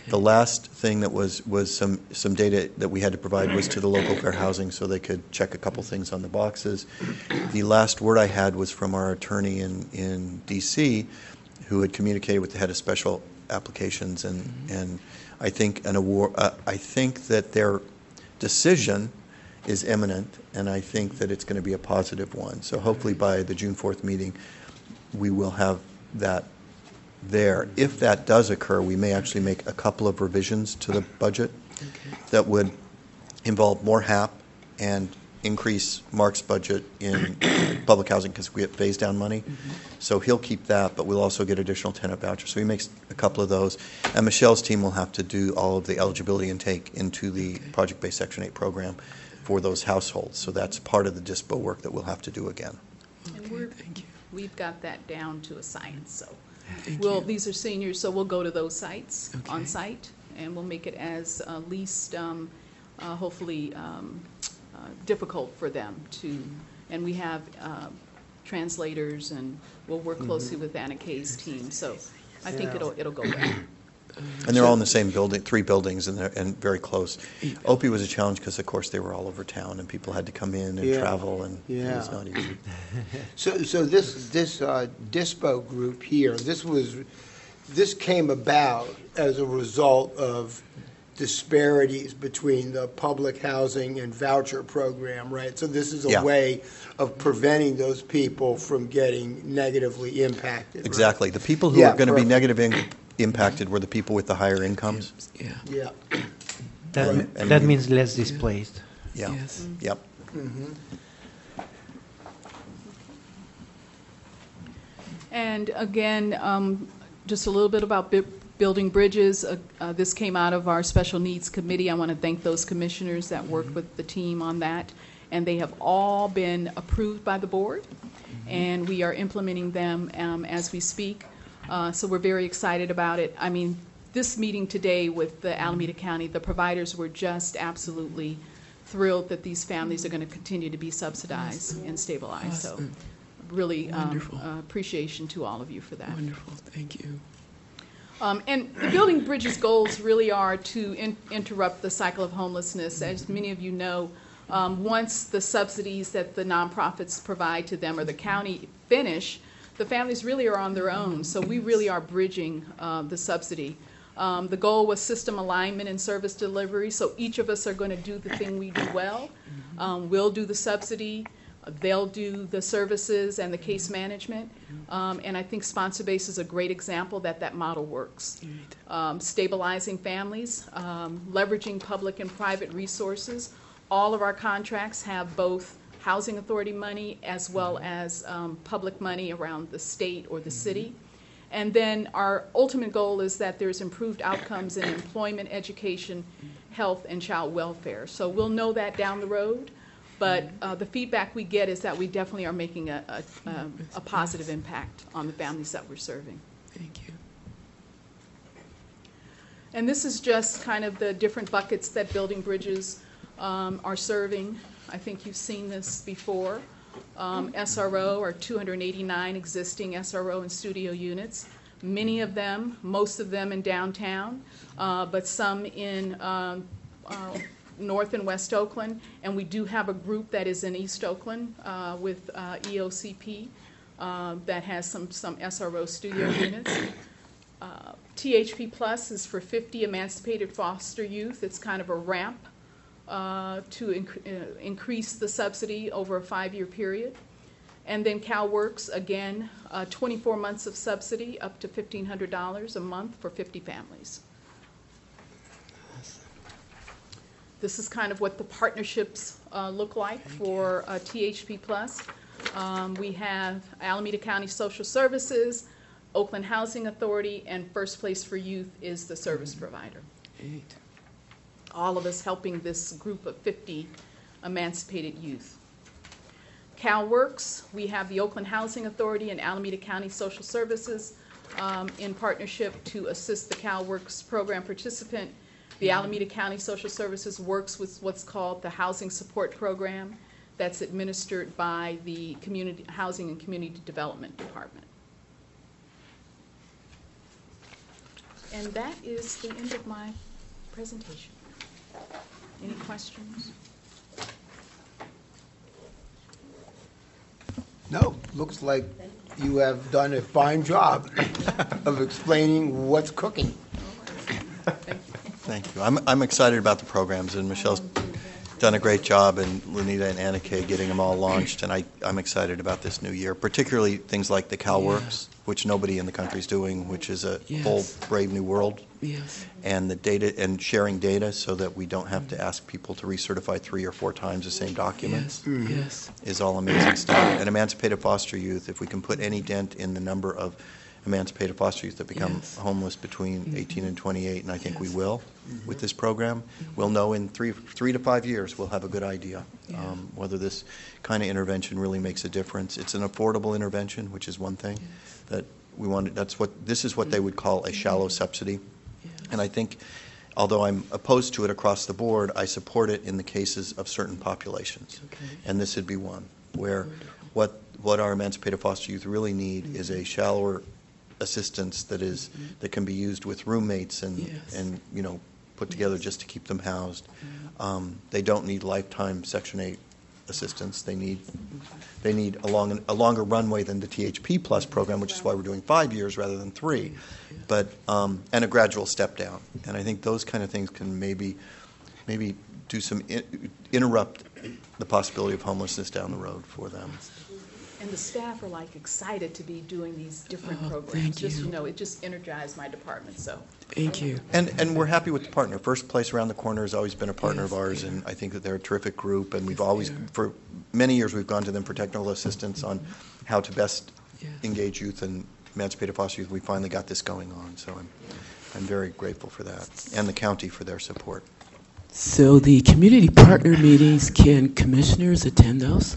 The last thing that was some data that we had to provide was to the local fair housing so they could check a couple things on the boxes. The last word I had was from our attorney in D.C., who had communicated with the head of special applications, and I think an award. I think that their decision is imminent, and I think that it's going to be a positive one. So hopefully by the June 4th meeting, we will have that there. If that does occur, we may actually make a couple of revisions to the budget that would involve more HAP and increase Mark's budget in public housing because we get phase down money. So he'll keep that, but we'll also get additional tenant vouchers. So he makes a couple of those. And Michelle's team will have to do all of the eligibility intake into the project-based Section 8 program for those households. So that's part of the DISPO work that we'll have to do again. And we've got that down to a science. So these are seniors, so we'll go to those sites on site, and we'll make it as least hopefully difficult for them to. And we have translators, and we'll work closely with Anna Kay's team. So I think it'll go well. And they're all in the same building, 3 buildings, and very close. Opie was a challenge because, of course, they were all over town, and people had to come in and travel, and it was not easy. So this DISPO group here, this came about as a result of disparities between the public housing and voucher program, right? So this is a way of preventing those people from getting negatively impacted. Right? Exactly. The people who are going to be negatively impacted were the people with the higher incomes. Yeah. That means less displaced. Yeah. Yes. Yep. And again, just a little bit about building bridges. This came out of our Special Needs Committee. I want to thank those commissioners that worked with the team on that. And they have all been approved by the board, and we are implementing them as we speak. So we're very excited about it. I mean, this meeting today with the Alameda County, the providers were just absolutely thrilled that these families are going to continue to be subsidized and stabilized. So really appreciation to all of you for that. Wonderful. Thank you. And the Building Bridges goals really are to interrupt the cycle of homelessness. As many of you know, once the subsidies that the nonprofits provide to them or the county finish, the families really are on their own. So we really are bridging the subsidy. The goal was system alignment and service delivery. So each of us are going to do the thing we do well. We'll do the subsidy. They'll do the services and the case management. And I think sponsor base is a great example that model works. Stabilizing families, leveraging public and private resources. All of our contracts have both housing authority money as well as public money around the state or the city. And then our ultimate goal is that there's improved outcomes in employment, education, health, and child welfare. So we'll know that down the road. But the feedback we get is that we definitely are making a positive impact on the families that we're serving. Thank you. And this is just kind of the different buckets that Building Bridges are serving. I think you've seen this before. SRO are 289 existing SRO and studio units. Many of them, most of them in downtown, but some in North and West Oakland, and we do have a group that is in East Oakland with EOCP that has some SRO studio units. THP Plus is for 50 emancipated foster youth. It's kind of a ramp to increase the subsidy over a 5-year period. And then CalWorks, again, 24 months of subsidy up to $1,500 a month for 50 families. This is kind of what the partnerships look like for THP Plus. We have Alameda County Social Services, Oakland Housing Authority, and First Place for Youth is the service provider. All of us helping this group of 50 emancipated youth. CalWorks, we have the Oakland Housing Authority and Alameda County Social Services in partnership to assist the CalWorks program participant. The Alameda County Social Services works with what's called the Housing Support Program that's administered by the Community Housing and Community Development Department. And that is the end of my presentation. Any questions? No, looks like you have done a fine job of explaining what's cooking. Thank you. I'm excited about the programs, and Michelle's done a great job, and Lenita and Anna Kay getting them all launched, and I'm excited about this new year, particularly things like the CalWorks, which nobody in the country is doing, which is a whole brave new world, and the data and sharing data so that we don't have to ask people to recertify 3 or 4 times the same documents is all amazing stuff. And emancipated foster youth, if we can put any dent in the number of emancipated foster youth that become homeless between 18 and 28, and I think we will with this program. We'll know in 3 to 5 years, we'll have a good idea whether this kind of intervention really makes a difference. It's an affordable intervention, which is one thing that we want. This is what they would call a shallow subsidy. And I think, although I'm opposed to it across the board, I support it in the cases of certain populations. And this would be one where what our emancipated foster youth really need is a shallower assistance that can be used with roommates and put together just to keep them housed. They don't need lifetime Section 8 assistance. They need a longer runway than the THP Plus program, which is why we're doing 5 years rather than 3, but and a gradual step down. And I think those kind of things can maybe do some interrupt the possibility of homelessness down the road for them. And the staff are excited to be doing these different programs. It just energized my department. So thank you. And we're happy with the partner. First Place Around the Corner has always been a partner of ours, and I think that they're a terrific group. And we've always, for many years, we've gone to them for technical assistance on how to best engage youth and emancipated foster youth. We finally got this going on, so I'm very grateful for that, and the county for their support. So the community partner meetings, can commissioners attend those?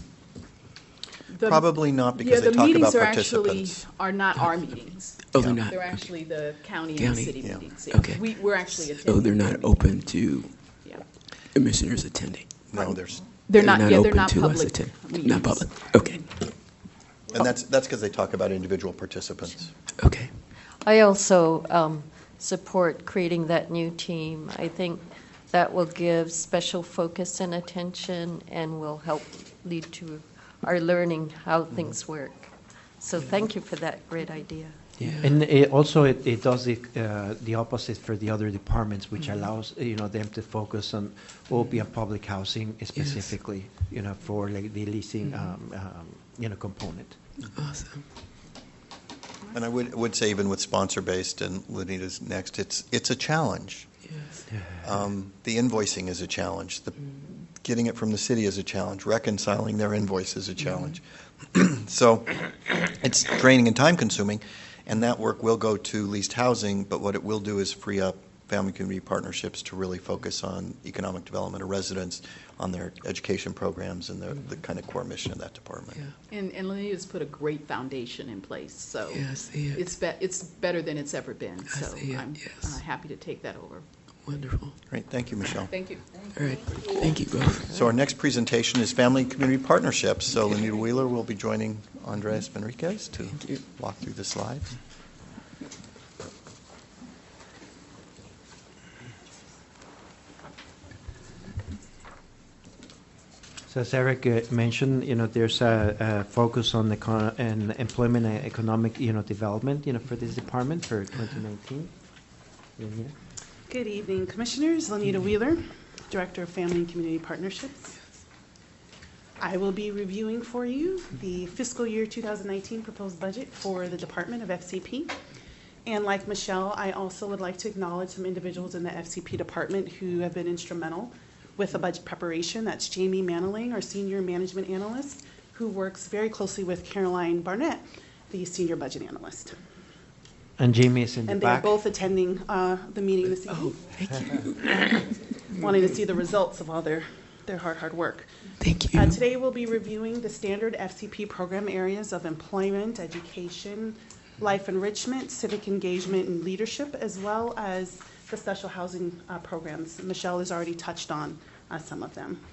Probably not, because they talk about participants. The meetings are not our meetings. Oh, they're not? They're actually the county and the city meetings. Yeah. Okay. We're actually attending. So they're not open to commissioners attending? No, they're not open they're not to public us attending. meetings. Not public, okay. And that's because they talk about individual participants. Okay. I also support creating that new team. I think that will give special focus and attention and will help lead to our learning how things work. So thank you for that great idea. Yeah. And it does the opposite for the other departments, which allows them to focus on OP and public housing specifically, for the leasing component. Awesome. And I would say, even with sponsor-based, and Lenita's next, it's a challenge. Yes. The invoicing is a challenge. Getting it from the city is a challenge. Reconciling their invoice is a challenge. So it's draining and time-consuming, and that work will go to leased housing, but what it will do is free up family community partnerships to really focus on economic development of residents, on their education programs, and the kind of core mission of that department. Yeah. And Lenita's put a great foundation in place, so Yes, it's better than it's ever been. I So see it, I'm yes. happy to take that over. Wonderful. Great, thank you, Michelle. Thank you. All right. Thank you both. So our next presentation is family community partnerships. So Lenita Wheeler will be joining Andres Manriquez to walk through the slides. So as Eric mentioned, there's a focus on employment and economic, development, for this department for 2019. Lenita? Good evening, Commissioners. Lenita Wheeler, Director of Family and Community Partnerships. I will be reviewing for you the fiscal year 2019 proposed budget for the Department of FCP. And like Michelle, I also would like to acknowledge some individuals in the FCP department who have been instrumental with the budget preparation. That's Jamie Maniling, our Senior Management Analyst, who works very closely with Caroline Barnett, the Senior Budget Analyst. And Jamie is in the And back. they're both attending the meeting this evening. Oh, thank you. Wanting to see the results of all their hard work. Thank you. Today we'll be reviewing the standard FCP program areas of employment, education, life enrichment, civic engagement, and leadership, as well as the special housing programs. Michelle has already touched on some of them.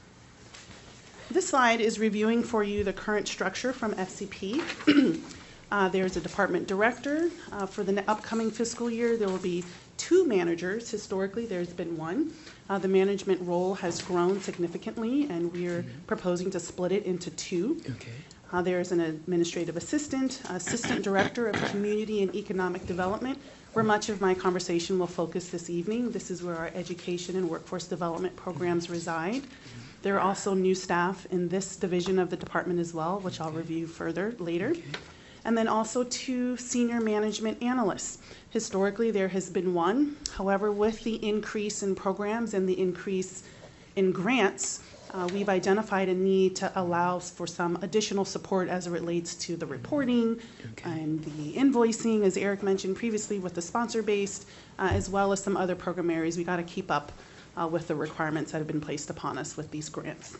This slide is reviewing for you the current structure from FCP. There's a department director. For the upcoming fiscal year, there will be 2 managers. Historically, there's been 1. The management role has grown significantly, and we're proposing to split it into 2. Okay. There's an administrative assistant, assistant director of community and economic development, where much of my conversation will focus this evening. This is where our education and workforce development programs reside. There are also new staff in this division of the department as well, which I'll review further later. Okay. And then also 2 senior management analysts. Historically, there has been 1. However, with the increase in programs and the increase in grants, we've identified a need to allow for some additional support as it relates to the reporting and the invoicing, as Eric mentioned previously, with the sponsor-based, as well as some other program areas. We got to keep up with the requirements that have been placed upon us with these grants.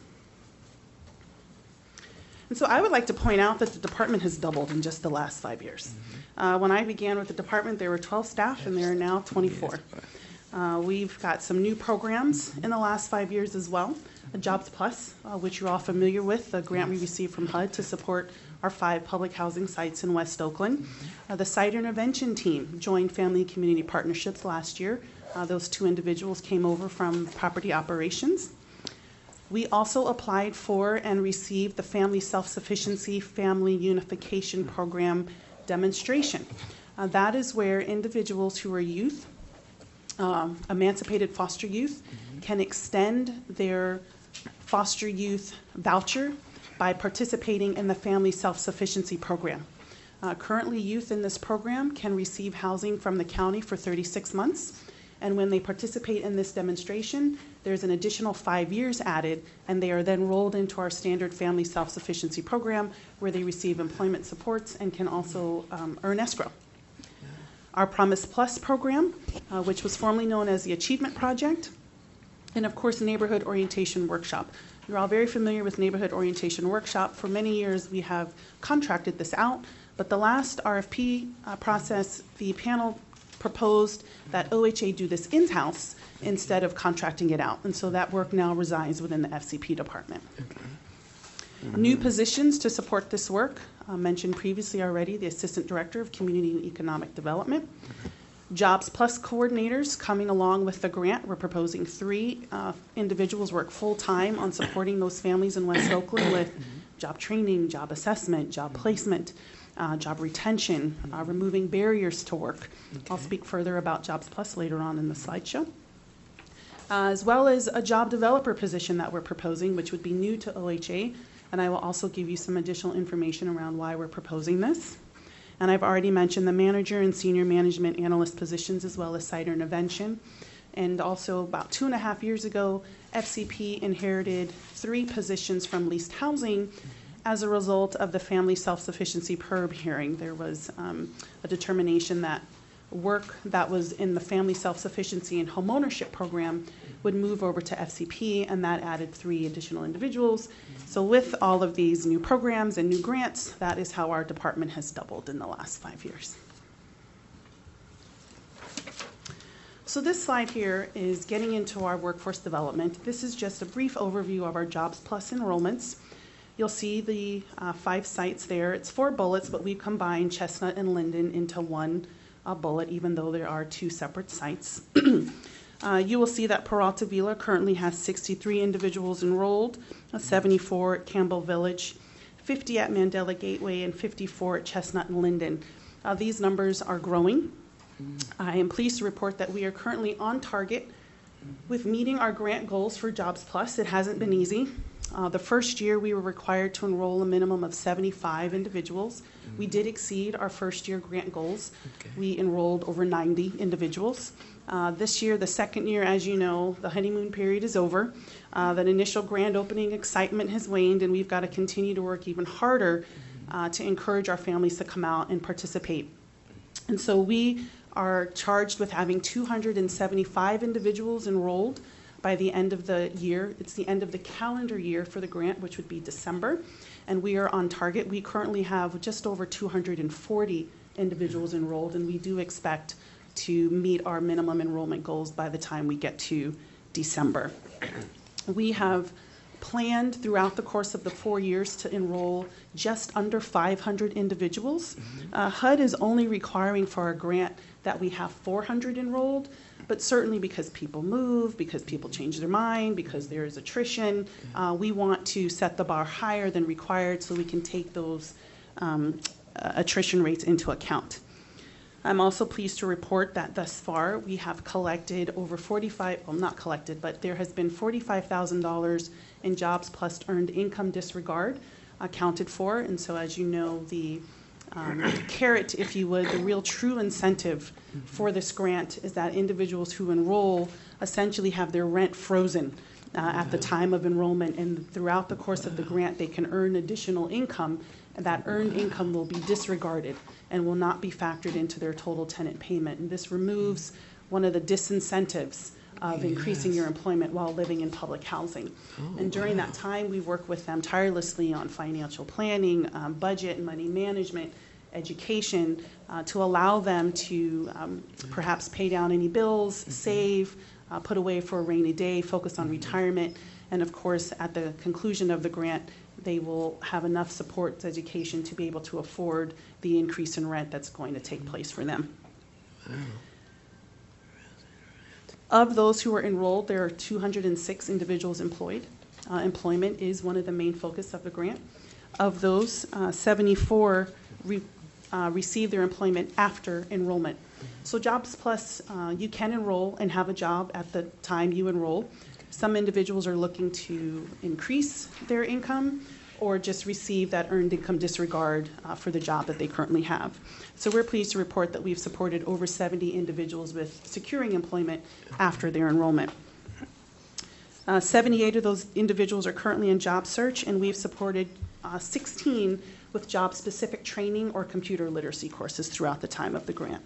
And so I would like to point out that the department has doubled in just the last 5 years. When I began with the department, there were 12 staff, and there are now 24. We've got some new programs in the last 5 years as well. Jobs Plus, which you're all familiar with, the grant we received from HUD to support our 5 public housing sites in West Oakland. The Site Intervention Team joined Family and Community Partnerships last year. Those 2 individuals came over from property operations. We also applied for and received the Family Self-Sufficiency Family Unification Program demonstration. That is where individuals who are youth, emancipated foster youth, can extend their foster youth voucher by participating in the Family Self-Sufficiency Program. Currently, youth in this program can receive housing from the county for 36 months. And when they participate in this demonstration, there's an additional 5 years added, and they are then rolled into our standard Family Self-Sufficiency Program, where they receive employment supports and can also earn escrow. Our Promise Plus program, which was formerly known as the Achievement Project, and of course, Neighborhood Orientation Workshop. You're all very familiar with Neighborhood Orientation Workshop. For many years, we have contracted this out, but the last RFP process, the panel proposed that OHA do this in-house instead of contracting it out. And so that work now resides within the FCP department. New positions to support this work, mentioned previously already, the Assistant Director of Community and Economic Development. Jobs Plus coordinators coming along with the grant. We're proposing 3 individuals work full-time on supporting those families in West Oakland with job training, job assessment, job placement, job retention, removing barriers to work. I'll speak further about Jobs Plus later on in the slideshow. As well as a job developer position that we're proposing, which would be new to OHA, and I will also give you some additional information around why we're proposing this. And I've already mentioned the manager and senior management analyst positions, as well as site intervention. And also about 2.5 years ago, FCP inherited 3 positions from leased housing as a result of the Family Self-Sufficiency PERB hearing. There was a determination that work that was in the Family Self-Sufficiency and Homeownership program would move over to FCP, and that added 3 additional individuals. So with all of these new programs and new grants, that is how our department has doubled in the last 5 years. So this slide here is getting into our workforce development. This is just a brief overview of our Jobs Plus enrollments. You'll see the 5 sites there. It's 4 bullets, but we've combined Chestnut and Linden into one bullet, even though there are 2 separate sites. You will see that Peralta Villa currently has 63 individuals enrolled, 74 at Campbell Village, 50 at Mandela Gateway, and 54 at Chestnut and Linden. These numbers are growing. I am pleased to report that we are currently on target with meeting our grant goals for Jobs Plus. It hasn't been easy. The first year we were required to enroll a minimum of 75 individuals. We did exceed our first year grant goals. We enrolled over 90 individuals. This year, the second year, as you know, the honeymoon period is over. That initial grand opening excitement has waned, and we've got to continue to work even harder to encourage our families to come out and participate. And so we are charged with having 275 individuals enrolled by the end of the year. It's the end of the calendar year for the grant, which would be December, and we are on target. We currently have just over 240 individuals enrolled, and we do expect to meet our minimum enrollment goals by the time we get to December. We have planned throughout the course of the 4 years to enroll just under 500 individuals. HUD is only requiring for our grant that we have 400 enrolled, but certainly because people move, because people change their mind, because there is attrition, we want to set the bar higher than required so we can take those attrition rates into account. I'm also pleased to report that thus far we have collected over not collected, but there has been $45,000 in Jobs Plus earned income disregard accounted for. And so, as you know, the carrot, if you would, the real true incentive for this grant is that individuals who enroll essentially have their rent frozen at the time of enrollment, and throughout the course of the grant they can earn additional income, and that earned income will be disregarded and will not be factored into their total tenant payment. And this removes one of the disincentives of increasing your employment while living in public housing. And during that time, we work with them tirelessly on financial planning, budget and money management, education, to allow them to perhaps pay down any bills, save, put away for a rainy day, focus on retirement, and of course, at the conclusion of the grant, they will have enough support education to be able to afford the increase in rent that's going to take place for them. Of those who are enrolled, there are 206 individuals employed. Employment is one of the main focus of the grant. Of those, 74 receive their employment after enrollment. So Jobs Plus, you can enroll and have a job at the time you enroll. Some individuals are looking to increase their income or just receive that earned income disregard for the job that they currently have. So we're pleased to report that we've supported over 70 individuals with securing employment after their enrollment. 78 of those individuals are currently in job search, and we've supported 16 with job-specific training or computer literacy courses throughout the time of the grant.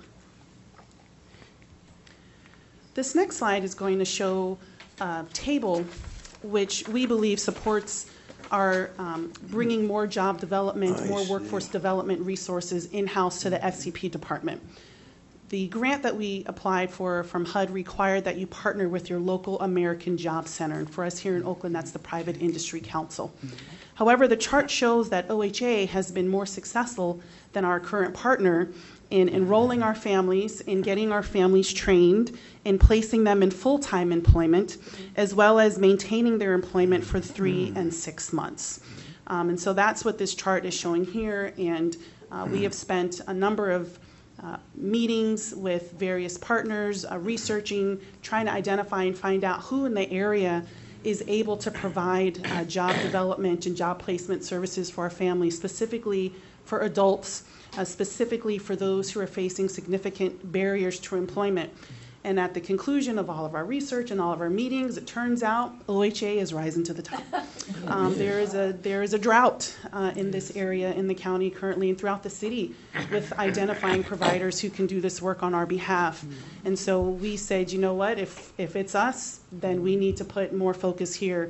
This next slide is going to show table which we believe supports our bringing more job development, more workforce development resources in-house to the FCP department. The grant that we applied for from HUD required that you partner with your local American Job Center. And for us here in Oakland, that's the Private Industry Council. However, the chart shows that OHA has been more successful than our current partner in enrolling our families, in getting our families trained, in placing them in full-time employment, as well as maintaining their employment for 3 and 6 months. And so that's what this chart is showing here, and we have spent a number of meetings with various partners, researching, trying to identify and find out who in the area is able to provide job development and job placement services for our families, specifically for adults, specifically for those who are facing significant barriers to employment. And at the conclusion of all of our research and all of our meetings, it turns out OHA is rising to the top. There is a drought in this area in the county currently and throughout the city with identifying providers who can do this work on our behalf. And so we said, you know what, if it's us, then we need to put more focus here.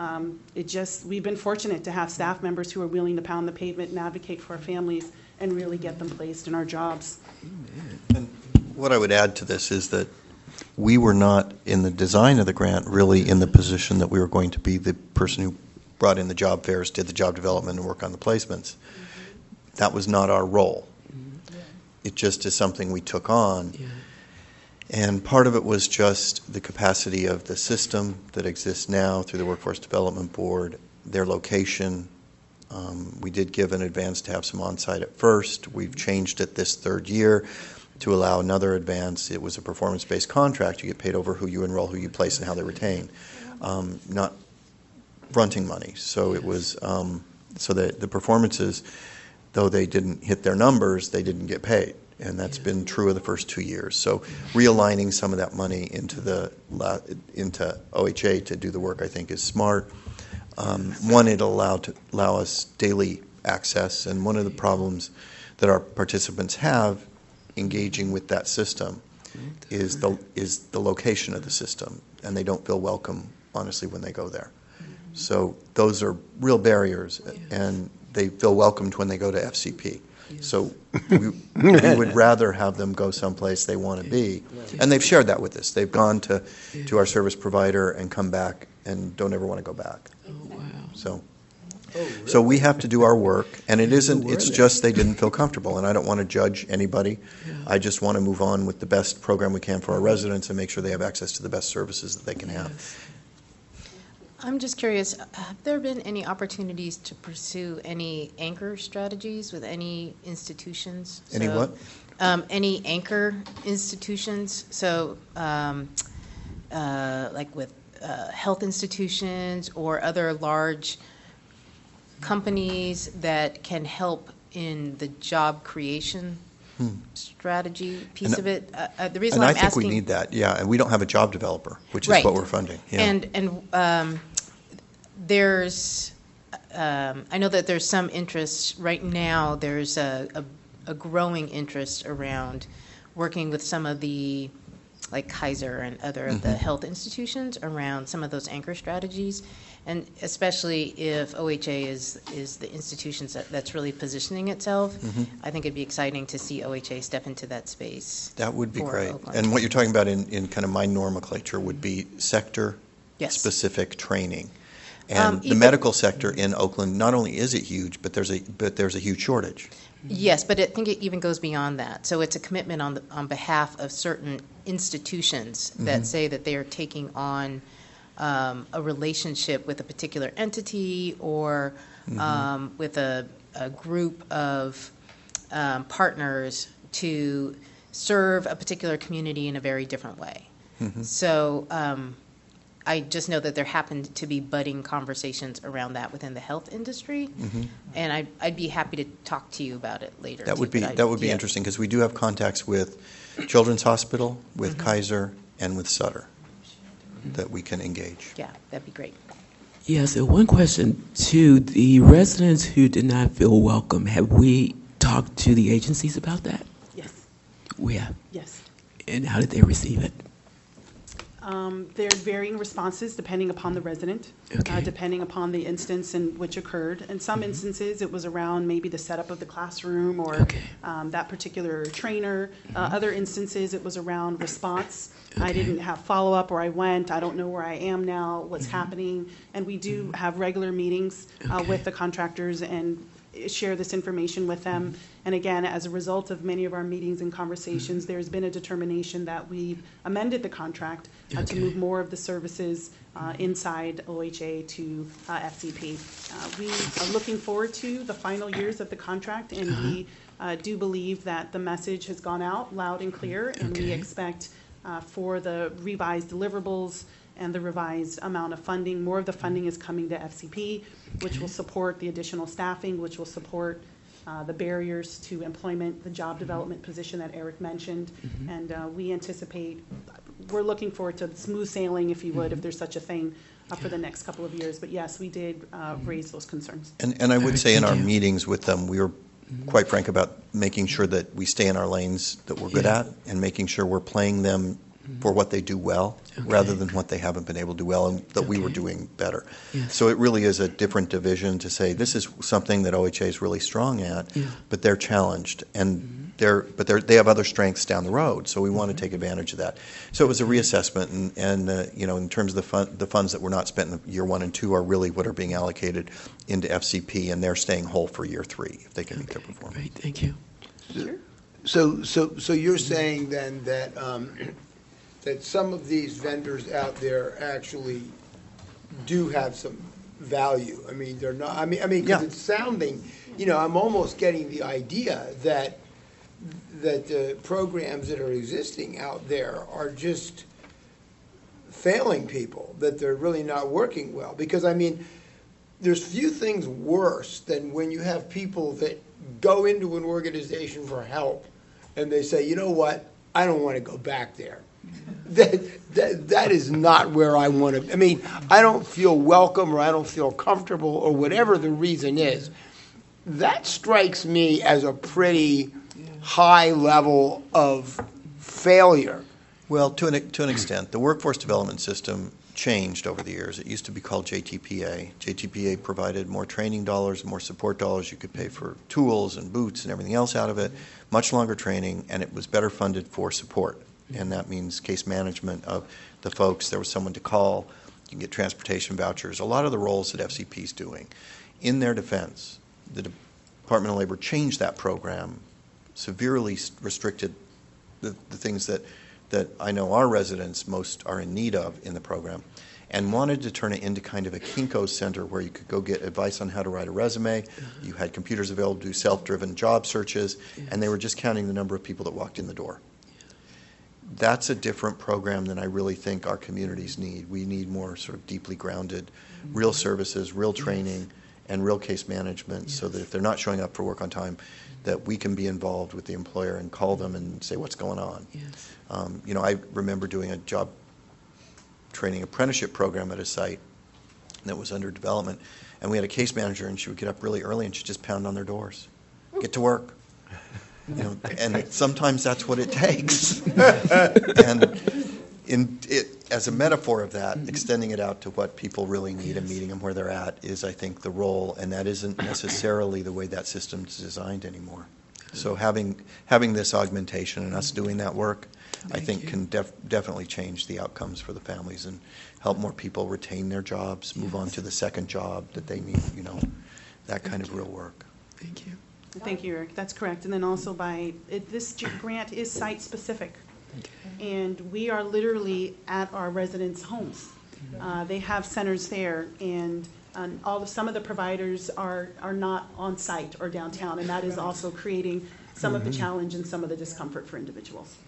We've been fortunate to have staff members who are willing to pound the pavement and advocate for our families and really get them placed in our jobs. And what I would add to this is that we were not, in the design of the grant, really in the position that we were going to be the person who brought in the job fairs, did the job development, and work on the placements. That was not our role. It just is something we took on. And part of it was just the capacity of the system that exists now through the Workforce Development Board, their location. We did give an advance to have some on-site at first. We've changed it this third year to allow another advance. It was a performance-based contract. You get paid over who you enroll, who you place, and how they retain, not fronting money. So it was so that the performances, though they didn't hit their numbers, they didn't get paid. And that's been true of the first 2 years. So realigning some of that money into OHA to do the work, I think, is smart. One, it'll allow us daily access, and one of the problems that our participants have engaging with that system is the location of the system, and they don't feel welcome, honestly, when they go there. So those are real barriers, and they feel welcomed when they go to FCP. So we would rather have them go someplace they want to be. And they've shared that with us. They've gone to our service provider and come back and don't ever want to go back. Oh, wow. So we have to do our work, and it's just they didn't feel comfortable, and I don't want to judge anybody. Yeah. I just want to move on with the best program we can for our residents and make sure they have access to the best services that they can have. I'm just curious, have there been any opportunities to pursue any anchor strategies with any institutions? Any what? Any anchor institutions, so like with health institutions or other large companies that can help in the job creation strategy piece of it. The reason why I'm asking, I think we need that, yeah. And we don't have a job developer, which is what we're funding. Yeah. And there's, I know that there's some interest right now. There's a growing interest around working with some of the, like Kaiser and other of the health institutions around some of those anchor strategies. And especially if OHA is the institutions that's really positioning itself, I think it'd be exciting to see OHA step into that space. That would be great. Oakland. And what you're talking about in kind of my nomenclature would be sector-specific training. And the medical sector in Oakland, not only is it huge, but there's a huge shortage. Yes, but I think it even goes beyond that. So it's a commitment on behalf of certain institutions that say that they are taking on a relationship with a particular entity or with a group of partners to serve a particular community in a very different way. So I just know that there happened to be budding conversations around that within the health industry, and I'd be happy to talk to you about it later. That would be interesting because we do have contacts with Children's Hospital, with Kaiser, and with Sutter that we can engage. Yeah, that'd be great. Yeah, so one question to the residents who did not feel welcome. Have we talked to the agencies about that? Yes. We have. Yes. And how did they receive it? There are varying responses depending upon the resident, depending upon the instance in which occurred. In some instances, it was around maybe the setup of the classroom or that particular trainer. Other instances, it was around response. I didn't have follow-up, or I went, I don't know where I am now, what's happening. And we do have regular meetings with the contractors and share this information with them. And again, as a result of many of our meetings and conversations, there's been a determination that we've amended the contract to move more of the services inside OHA to FCP. We are looking forward to the final years of the contract, and we do believe that the message has gone out loud and clear, and we expect for the revised deliverables and the revised amount of funding. More of the funding is coming to FCP, which will support the additional staffing, which will support the barriers to employment, the job development position that Eric mentioned. And we anticipate, we're looking forward to smooth sailing, if you would, if there's such a thing, for the next couple of years. But yes, we did raise those concerns. And I would say in our meetings with them, we were quite frank about making sure that we stay in our lanes that we're good at and making sure we're playing them for what they do well rather than what they haven't been able to do well and that we were doing better. So it really is a different division to say this is something that OHA is really strong at, but they're challenged and they have other strengths down the road, so we want to take advantage of that. So it was a reassessment, and you know, in terms of the funds that were not spent in year 1 and 2 are really what are being allocated into FCP, and they're staying whole for year 3 if they can meet their performance. Great, thank you. So you're saying then that that some of these vendors out there actually do have some value. I mean, they're not. I mean, because it's sounding. You know, I'm almost getting the idea that the programs that are existing out there are just failing people. That they're really not working well. Because I mean, there's few things worse than when you have people that go into an organization for help and they say, you know what, I don't want to go back there. That is not where I want to. I mean, I don't feel welcome or I don't feel comfortable or whatever the reason is. That strikes me as a pretty high level of failure. Well, to an extent, the workforce development system changed over the years. It used to be called JTPA. JTPA provided more training dollars, more support dollars. You could pay for tools and boots and everything else out of it, much longer training, and it was better funded for support. And that means case management of the folks. There was someone to call. You can get transportation vouchers, a lot of the roles that FCP is doing. In their defense, the Department of Labor changed that program, severely restricted the things that I know our residents most are in need of in the program, and wanted to turn it into kind of a Kinko's center where you could go get advice on how to write a resume. You had computers available to do self-driven job searches, and they were just counting the number of people that walked in the door. That's a different program than I really think our communities need. We need more sort of deeply grounded, real services, real training, and real case management, so that if they're not showing up for work on time, that we can be involved with the employer and call them and say what's going on. Yes. I remember doing a job training apprenticeship program at a site that was under development, and we had a case manager, and she would get up really early and she'd just pound on their doors, get to work. And sometimes that's what it takes. And as a metaphor of that, extending it out to what people really need and meeting them where they're at is, I think, the role, and that isn't necessarily the way that system's designed anymore. So having this augmentation and us doing that work, I think can definitely change the outcomes for the families and help more people retain their jobs, move on to the second job that they need, that kind of real work. Thank you. Thank you, Eric. That's correct. And then also this grant is site-specific. And we are literally at our residents' homes. They have centers there, and some of the providers are not on site or downtown, and that is also creating some of the challenge and some of the discomfort for individuals.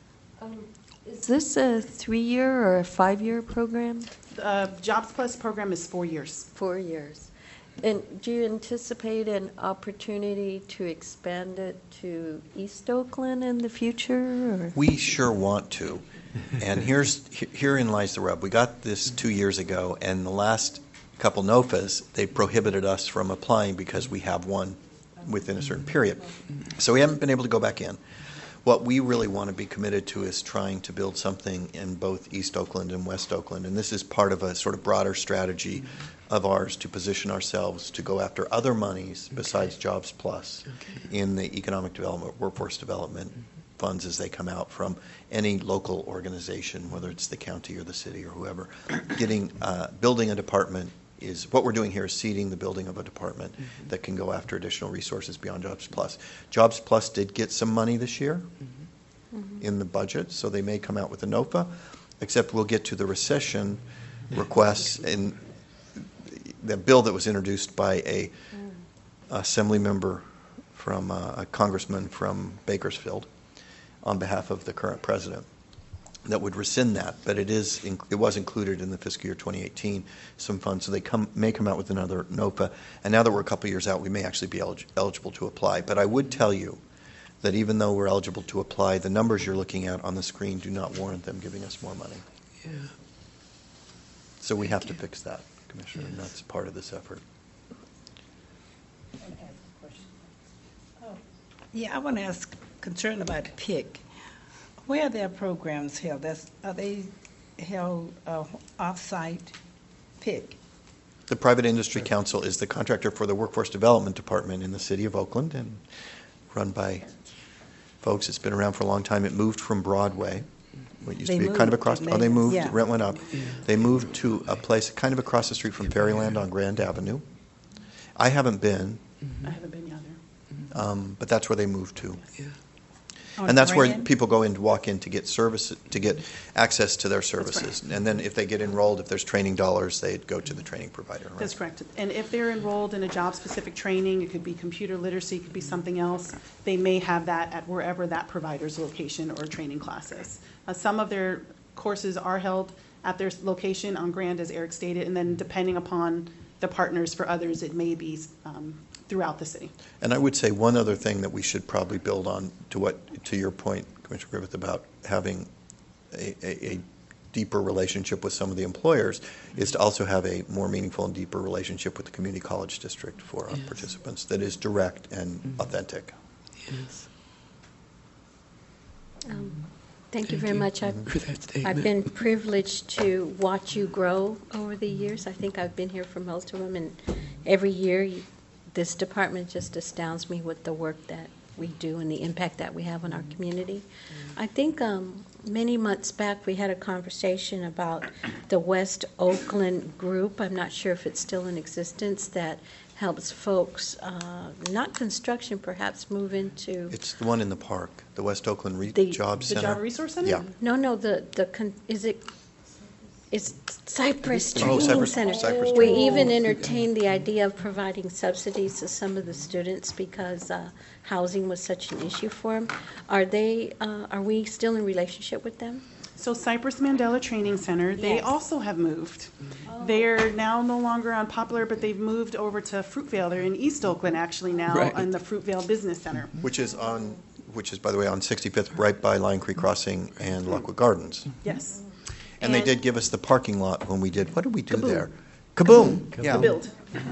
Is this a 3-year or a 5-year program? The Jobs Plus program is 4 years. 4 years. And do you anticipate an opportunity to expand it to East Oakland in the future? Or? We sure want to. And herein lies the rub. We got this 2 years ago, and the last couple NOFAs, they prohibited us from applying because we have one within a certain period. So we haven't been able to go back in. What we really want to be committed to is trying to build something in both East Oakland and West Oakland. And this is part of a sort of broader strategy of ours to position ourselves to go after other monies besides Jobs Plus in the economic development, workforce development funds as they come out from any local organization, whether it's the county or the city or whoever. Building a department is what we're doing here, is seeding the building of a department that can go after additional resources beyond Jobs Plus. Jobs Plus did get some money this year in the budget, so they may come out with a NOFA, except we'll get to the recession requests in the bill that was introduced by a assembly member from a congressman from Bakersfield on behalf of the current president that would rescind that, but it was included in the fiscal year 2018, some funds, so they may come out with another NOFA, and now that we're a couple years out, we may actually be eligible to apply. But I would tell you that even though we're eligible to apply, the numbers you're looking at on the screen do not warrant them giving us more money. Yeah. So we have to fix that, Commissioner, and that's part of this effort. Yeah, I want to ask, concerned about PIC. Where are their programs held? Are they held off-site, PIC? The Private Industry Council is the contractor for the Workforce Development Department in the city of Oakland and run by folks. It's been around for a long time. It moved from Broadway. What used to be kind of across. They moved. Yeah. Rent went up. Yeah. They moved to a place kind of across the street from Fairyland on Grand Avenue. I haven't been. I haven't been either. But that's where they moved to. Yeah. And that's where people go in to walk in to get service, to get access to their services. Right. And then if they get enrolled, if there's training dollars, they'd go to the training provider. Right? That's correct. And if they're enrolled in a job-specific training, it could be computer literacy, it could be something else, they may have that at wherever that provider's location or training class is. Some of their courses are held at their location on Grand, as Eric stated, and then depending upon the partners for others, it may be throughout the city. And I would say one other thing that we should probably build on to your point, Commissioner Griffith, about having a deeper relationship with some of the employers is to also have a more meaningful and deeper relationship with the community college district for our participants that is direct and authentic. Yes. Thank you very much. for that statement. I've been privileged to watch you grow over the years. I think I've been here for most of them, and every year this department just astounds me with the work that we do and the impact that we have on our community. I think many months back we had a conversation about the West Oakland group. I'm not sure if it's still in existence, that helps folks, not construction, perhaps move into. It's the one in the park, the West Oakland Job The Center. Job Resource Center? Yeah. No, it's Cypress Oh, Training Cypress- Center. Cypress We Training. even entertained the idea of providing subsidies to some of the students because housing was such an issue for them. Are we still in relationship with them? So Cypress Mandela Training Center, they Yes. also have moved. They're now no longer on Poplar, but they've moved over to Fruitvale. They're in East Oakland actually now, Right. on the Fruitvale Business Center. Which is, by the way, on 65th, right by Lion Creek Crossing and Lockwood Gardens. Yes. And they And- did give us the parking lot when we did, what did we do Kaboom. there? Kaboom! Yeah. The build.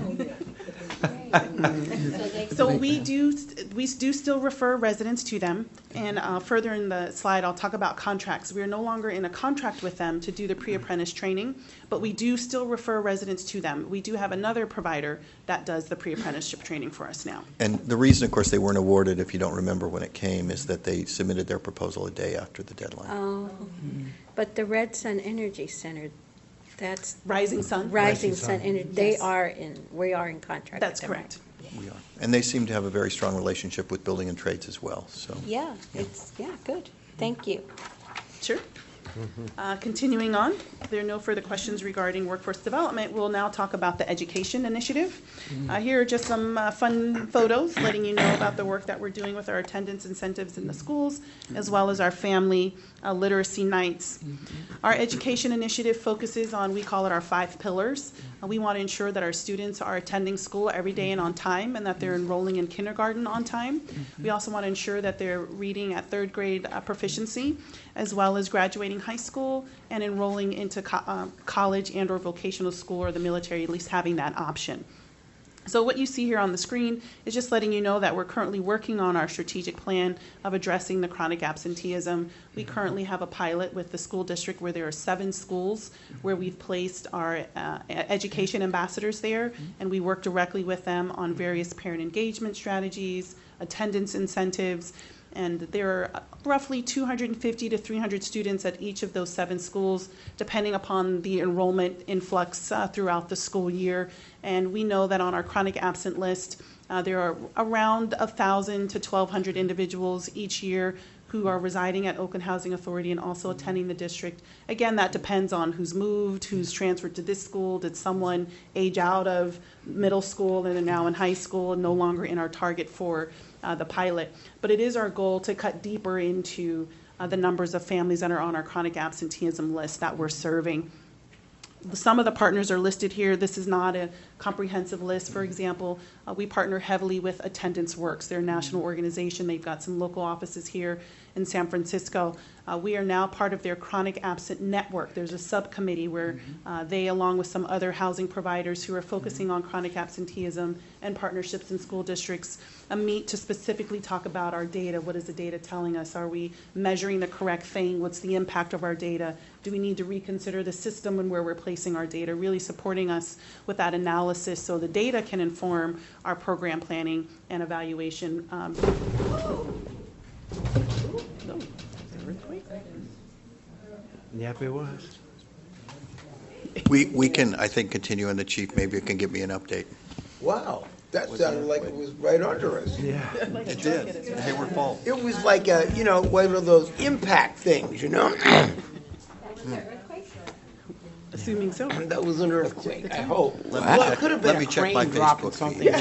So we do still refer residents to them, and further in the slide, I'll talk about contracts. We are no longer in a contract with them to do the pre-apprentice training, but we do still refer residents to them. We do have another provider that does the pre-apprenticeship training for us now. And the reason, of course, they weren't awarded, if you don't remember when it came, is that they submitted their proposal a day after the deadline. Oh, but the Red Sun Energy Center, that's Rising Sun? Rising Sun Energy. We are in contract. That's with them, right? correct. We are. And they seem to have a very strong relationship with building and trades as well, so. Yeah, good. Thank you. Sure. Continuing on, if there are no further questions regarding workforce development, we'll now talk about the education initiative. Here are just some fun photos letting you know about the work that we're doing with our attendance incentives in the schools, as well as our family literacy nights. Our education initiative focuses on, we call it our 5 pillars. We want to ensure that our students are attending school every day and on time, and that they're enrolling in kindergarten on time. We also want to ensure that they're reading at 3rd grade proficiency, as well as graduating high school and enrolling into college and or vocational school or the military, at least having that option. So what you see here on the screen is just letting you know that we're currently working on our strategic plan of addressing the chronic absenteeism. We currently have a pilot with the school district where there are 7 schools where we've placed our education ambassadors there, and we work directly with them on various parent engagement strategies, attendance incentives, and there are roughly 250 to 300 students at each of those 7 schools, depending upon the enrollment influx throughout the school year. And we know that on our chronic absent list, there are around 1,000 to 1,200 individuals each year who are residing at Oakland Housing Authority and also attending the district. Again, that depends on who's moved, who's transferred to this school. Did someone age out of middle school and are now in high school and no longer in our target for the pilot? But it is our goal to cut deeper into the numbers of families that are on our chronic absenteeism list that we're serving. Some of the partners are listed here. This is not a comprehensive list. For example, we partner heavily with Attendance Works. They're a national organization. They've got some local offices here in San Francisco. We are now part of their chronic absent network. There's a subcommittee where they, along with some other housing providers who are focusing on chronic absenteeism and partnerships in school districts, meet to specifically talk about our data. What is the data telling us? Are we measuring the correct thing? What's the impact of our data? Do we need to reconsider the system and where we're placing our data? Really supporting us with that analysis so the data can inform our program planning and evaluation. Yep, it was. We can, I think, continue, and the chief maybe can give me an update. Wow, that sounded like it was right under us. Yeah. It did. Hayward Fault. It was like one of those impact things, Assuming so. That was an earthquake, I hope. Let Well, me it could have let been me a check my crane dropping Facebook something.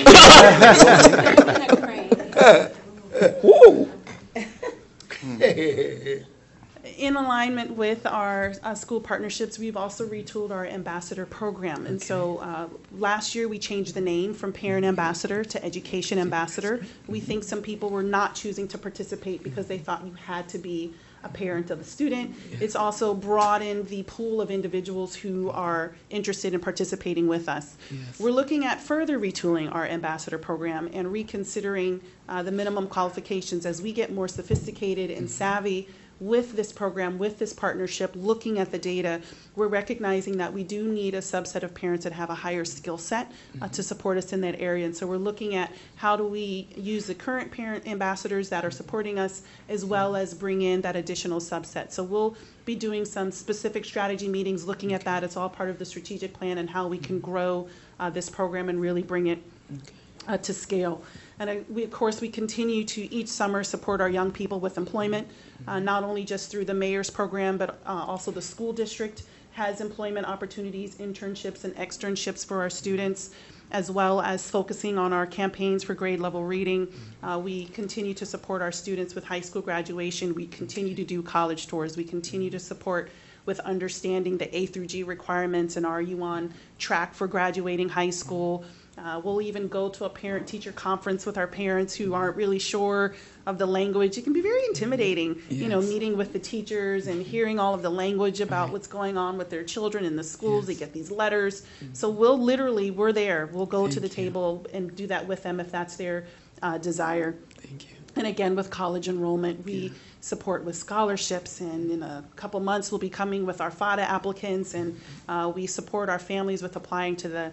feed. Woo! In alignment with our school partnerships, we've also retooled our ambassador program. And so last year we changed the name from Parent Ambassador to Education Ambassador. We think some people were not choosing to participate because they thought you had to be a parent of a student. It's also broadened the pool of individuals who are interested in participating with us. Yes. We're looking at further retooling our ambassador program and reconsidering the minimum qualifications as we get more sophisticated and savvy with this program, with this partnership, looking at the data, we're recognizing that we do need a subset of parents that have a higher skill set to support us in that area. And so we're looking at how do we use the current parent ambassadors that are supporting us, as well as bring in that additional subset. So we'll be doing some specific strategy meetings looking at that. It's all part of the strategic plan and how we can grow this program and really bring it to scale. And we, of course, we continue to each summer support our young people with employment, not only just through the mayor's program, but also the school district has employment opportunities, internships and externships for our students, as well as focusing on our campaigns for grade level reading. We continue to support our students with high school graduation. We continue to do college tours. We continue to support with understanding the A through G requirements and are you on track for graduating high school. We'll even go to a parent-teacher conference with our parents who aren't really sure of the language. It can be very intimidating, you know, meeting with the teachers and hearing all of the language about what's going on with their children in the schools. They get these letters. So we're there. We'll go to the table and do that with them if that's their desire. Thank you. And again, with college enrollment, we support with scholarships, and in a couple months we'll be coming with our FADA applicants, and we support our families with applying to the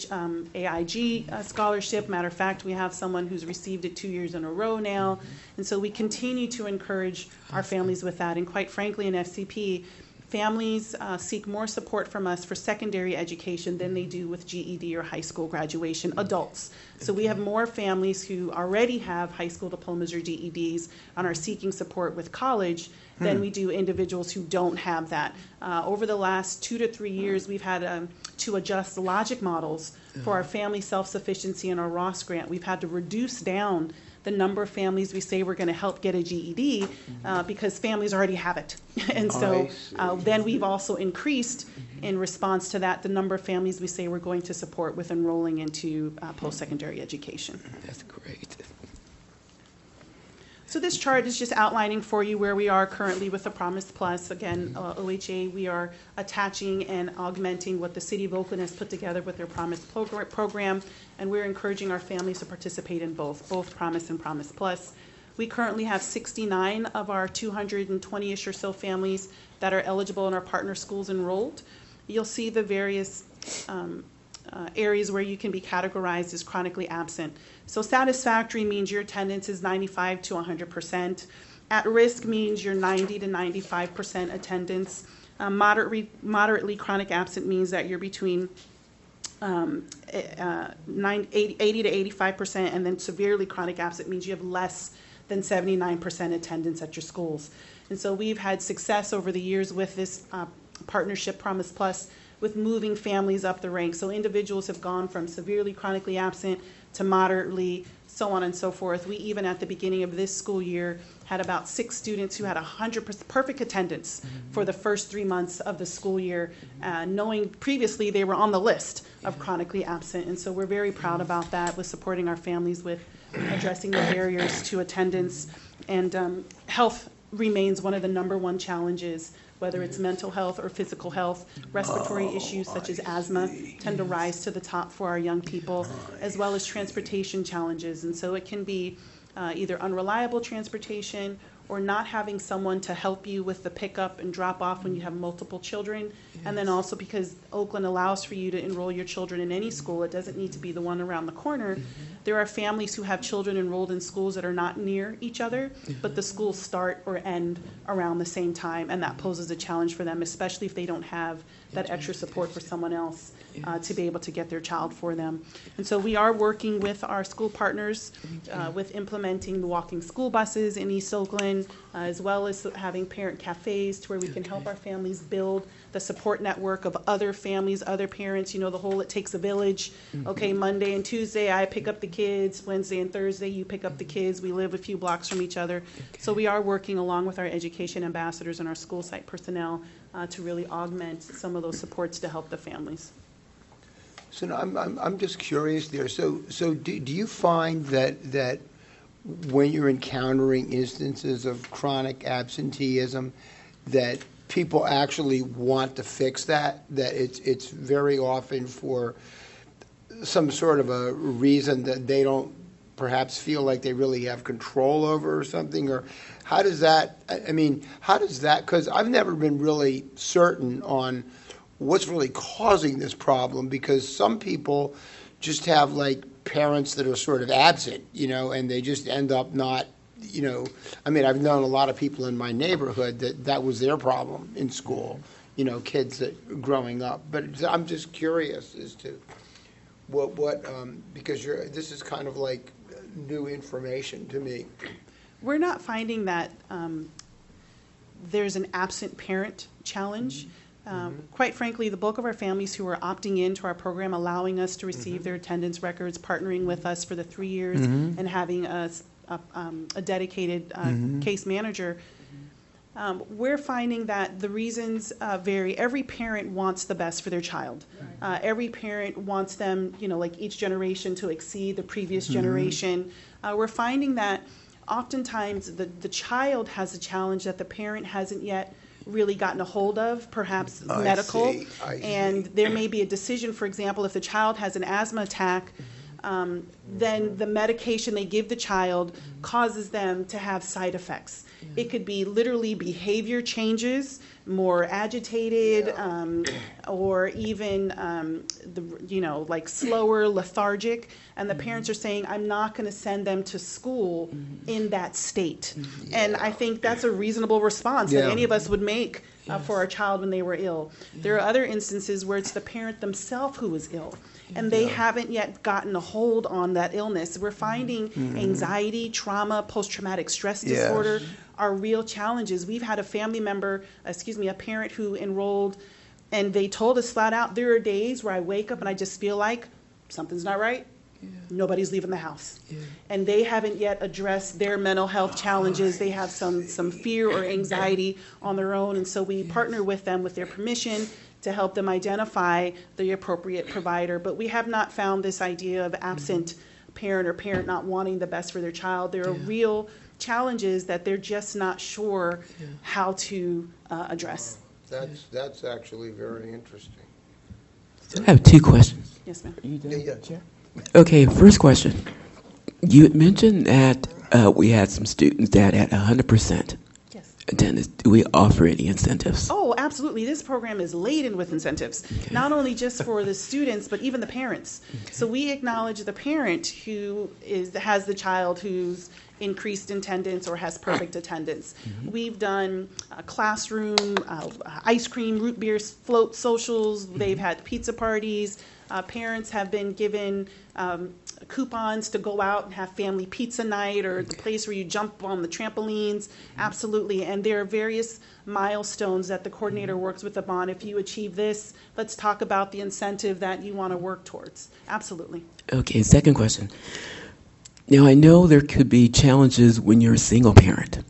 AIG scholarship. Matter of fact, we have someone who's received it 2 years in a row now, and so we continue to encourage our families with that. And quite frankly, in FCP, families seek more support from us for secondary education than they do with GED or high school graduation, adults. So we have more families who already have high school diplomas or GEDs and are seeking support with college than we do individuals who don't have that. Over the last 2 to 3 years, we've had to adjust the logic models for our family self-sufficiency and our Ross grant. We've had to reduce down the number of families we say we're going to help get a GED because families already have it. And so then we've also increased, in response to that, the number of families we say we're going to support with enrolling into post-secondary education. That's great. So this chart is just outlining for you where we are currently with the Promise Plus. Again, OHA, we are attaching and augmenting what the City of Oakland has put together with their Promise program, and we're encouraging our families to participate in both Promise and Promise Plus. We currently have 69 of our 220-ish or so families that are eligible in our partner schools enrolled. You'll see the various areas where you can be categorized as chronically absent. So satisfactory means your attendance is 95 to 100%. At risk means your 90 to 95% attendance. Moderately chronic absent means that you're between 80 to 85%, and then severely chronic absent means you have less than 79% attendance at your schools. And so we've had success over the years with this partnership, Promise Plus, with moving families up the ranks. So individuals have gone from severely chronically absent to moderately, so on and so forth. We even at the beginning of this school year had about 6 students who had 100% perfect attendance for the first 3 months of the school year, knowing previously they were on the list of chronically absent. And so we're very proud about that, with supporting our families with addressing the barriers to attendance. And health remains one of the #1 challenges, whether it's mental health or physical health. Respiratory issues such as asthma tend to rise to the top for our young people, as well as transportation challenges. And so it can be either unreliable transportation or not having someone to help you with the pickup and drop off when you have multiple children. And then also because Oakland allows for you to enroll your children in any school, it doesn't need to be the one around the corner. There are families who have children enrolled in schools that are not near each other, but the schools start or end around the same time, and that poses a challenge for them, especially if they don't have that extra support for someone else to be able to get their child for them. And so we are working with our school partners with implementing the walking school buses in East Oakland, as well as having parent cafes to where we can help our families build the support network of other families, other parents, you know, the whole it takes a village. Okay, Monday and Tuesday I pick up the kids, Wednesday and Thursday you pick up the kids. We live a few blocks from each other. So we are working along with our education ambassadors and our school site personnel to really augment some of those supports to help the families. So no, I'm just curious there. So do you find that when you're encountering instances of chronic absenteeism, that people actually want to fix that it's very often for some sort of a reason that they don't perhaps feel like they really have control over or something? Or how does that, because I've never been really certain on what's really causing this problem, because some people just have like parents that are sort of absent, and they just end up not, I've known a lot of people in my neighborhood that was their problem in school, kids that growing up. But I'm just curious as to what because this is kind of like new information to me. We're not finding that there's an absent parent challenge. Quite frankly, the bulk of our families who are opting into our program, allowing us to receive their attendance records, partnering with us for the 3 years, and having a dedicated case manager, we're finding that the reasons vary. Every parent wants the best for their child. Every parent wants them, like each generation to exceed the previous generation. We're finding that oftentimes the child has a challenge that the parent hasn't yet really gotten a hold of, perhaps medical. I see. And there may be a decision, for example, if the child has an asthma attack, then the medication they give the child causes them to have side effects. It could be literally behavior changes, more agitated, or even like slower, lethargic. And the parents are saying, I'm not going to send them to school in that state. And I think that's a reasonable response that any of us would make for our child when they were ill. There are other instances where it's the parent themselves who is ill, and they haven't yet gotten a hold on that illness. We're finding anxiety, trauma, post-traumatic stress disorder are real challenges. We've had a family member, a parent who enrolled, and they told us flat out, there are days where I wake up and I just feel like something's not right. Nobody's leaving the house. And they haven't yet addressed their mental health challenges. They have some fear or anxiety on their own, and so we partner with them with their permission to help them identify the appropriate provider. But we have not found this idea of absent parent or parent not wanting the best for their child. There are real challenges that they're just not sure how to address. That's actually very interesting. I have 2 questions. Yes, ma'am. Are you done? Yeah. Chair? Okay, first question. You had mentioned that we had some students that had 100% attendance. Do we offer any incentives? Oh, absolutely. This program is laden with incentives, not only just for the students, but even the parents. So we acknowledge the parent who has the child who's increased attendance or has perfect attendance. We've done classroom, ice cream, root beer float socials. They've had pizza parties. Parents have been given coupons to go out and have family pizza night, or the place where you jump on the trampolines. Absolutely. And there are various milestones that the coordinator works with them on. If you achieve this, let's talk about the incentive that you want to work towards. Absolutely. Okay, second question. Now, I know there could be challenges when you're a single parent.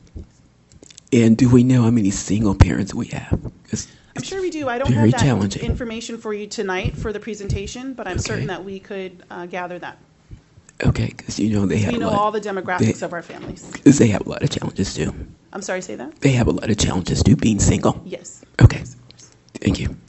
And do we know how many single parents we have? I'm sure we do. I don't have that information for you tonight for the presentation, but I'm certain that we could gather that. Okay, because they have we know all the demographics of our families. Because they have a lot of challenges too. I'm sorry, say that? They have a lot of challenges too, being single. Yes. Okay. Thank you.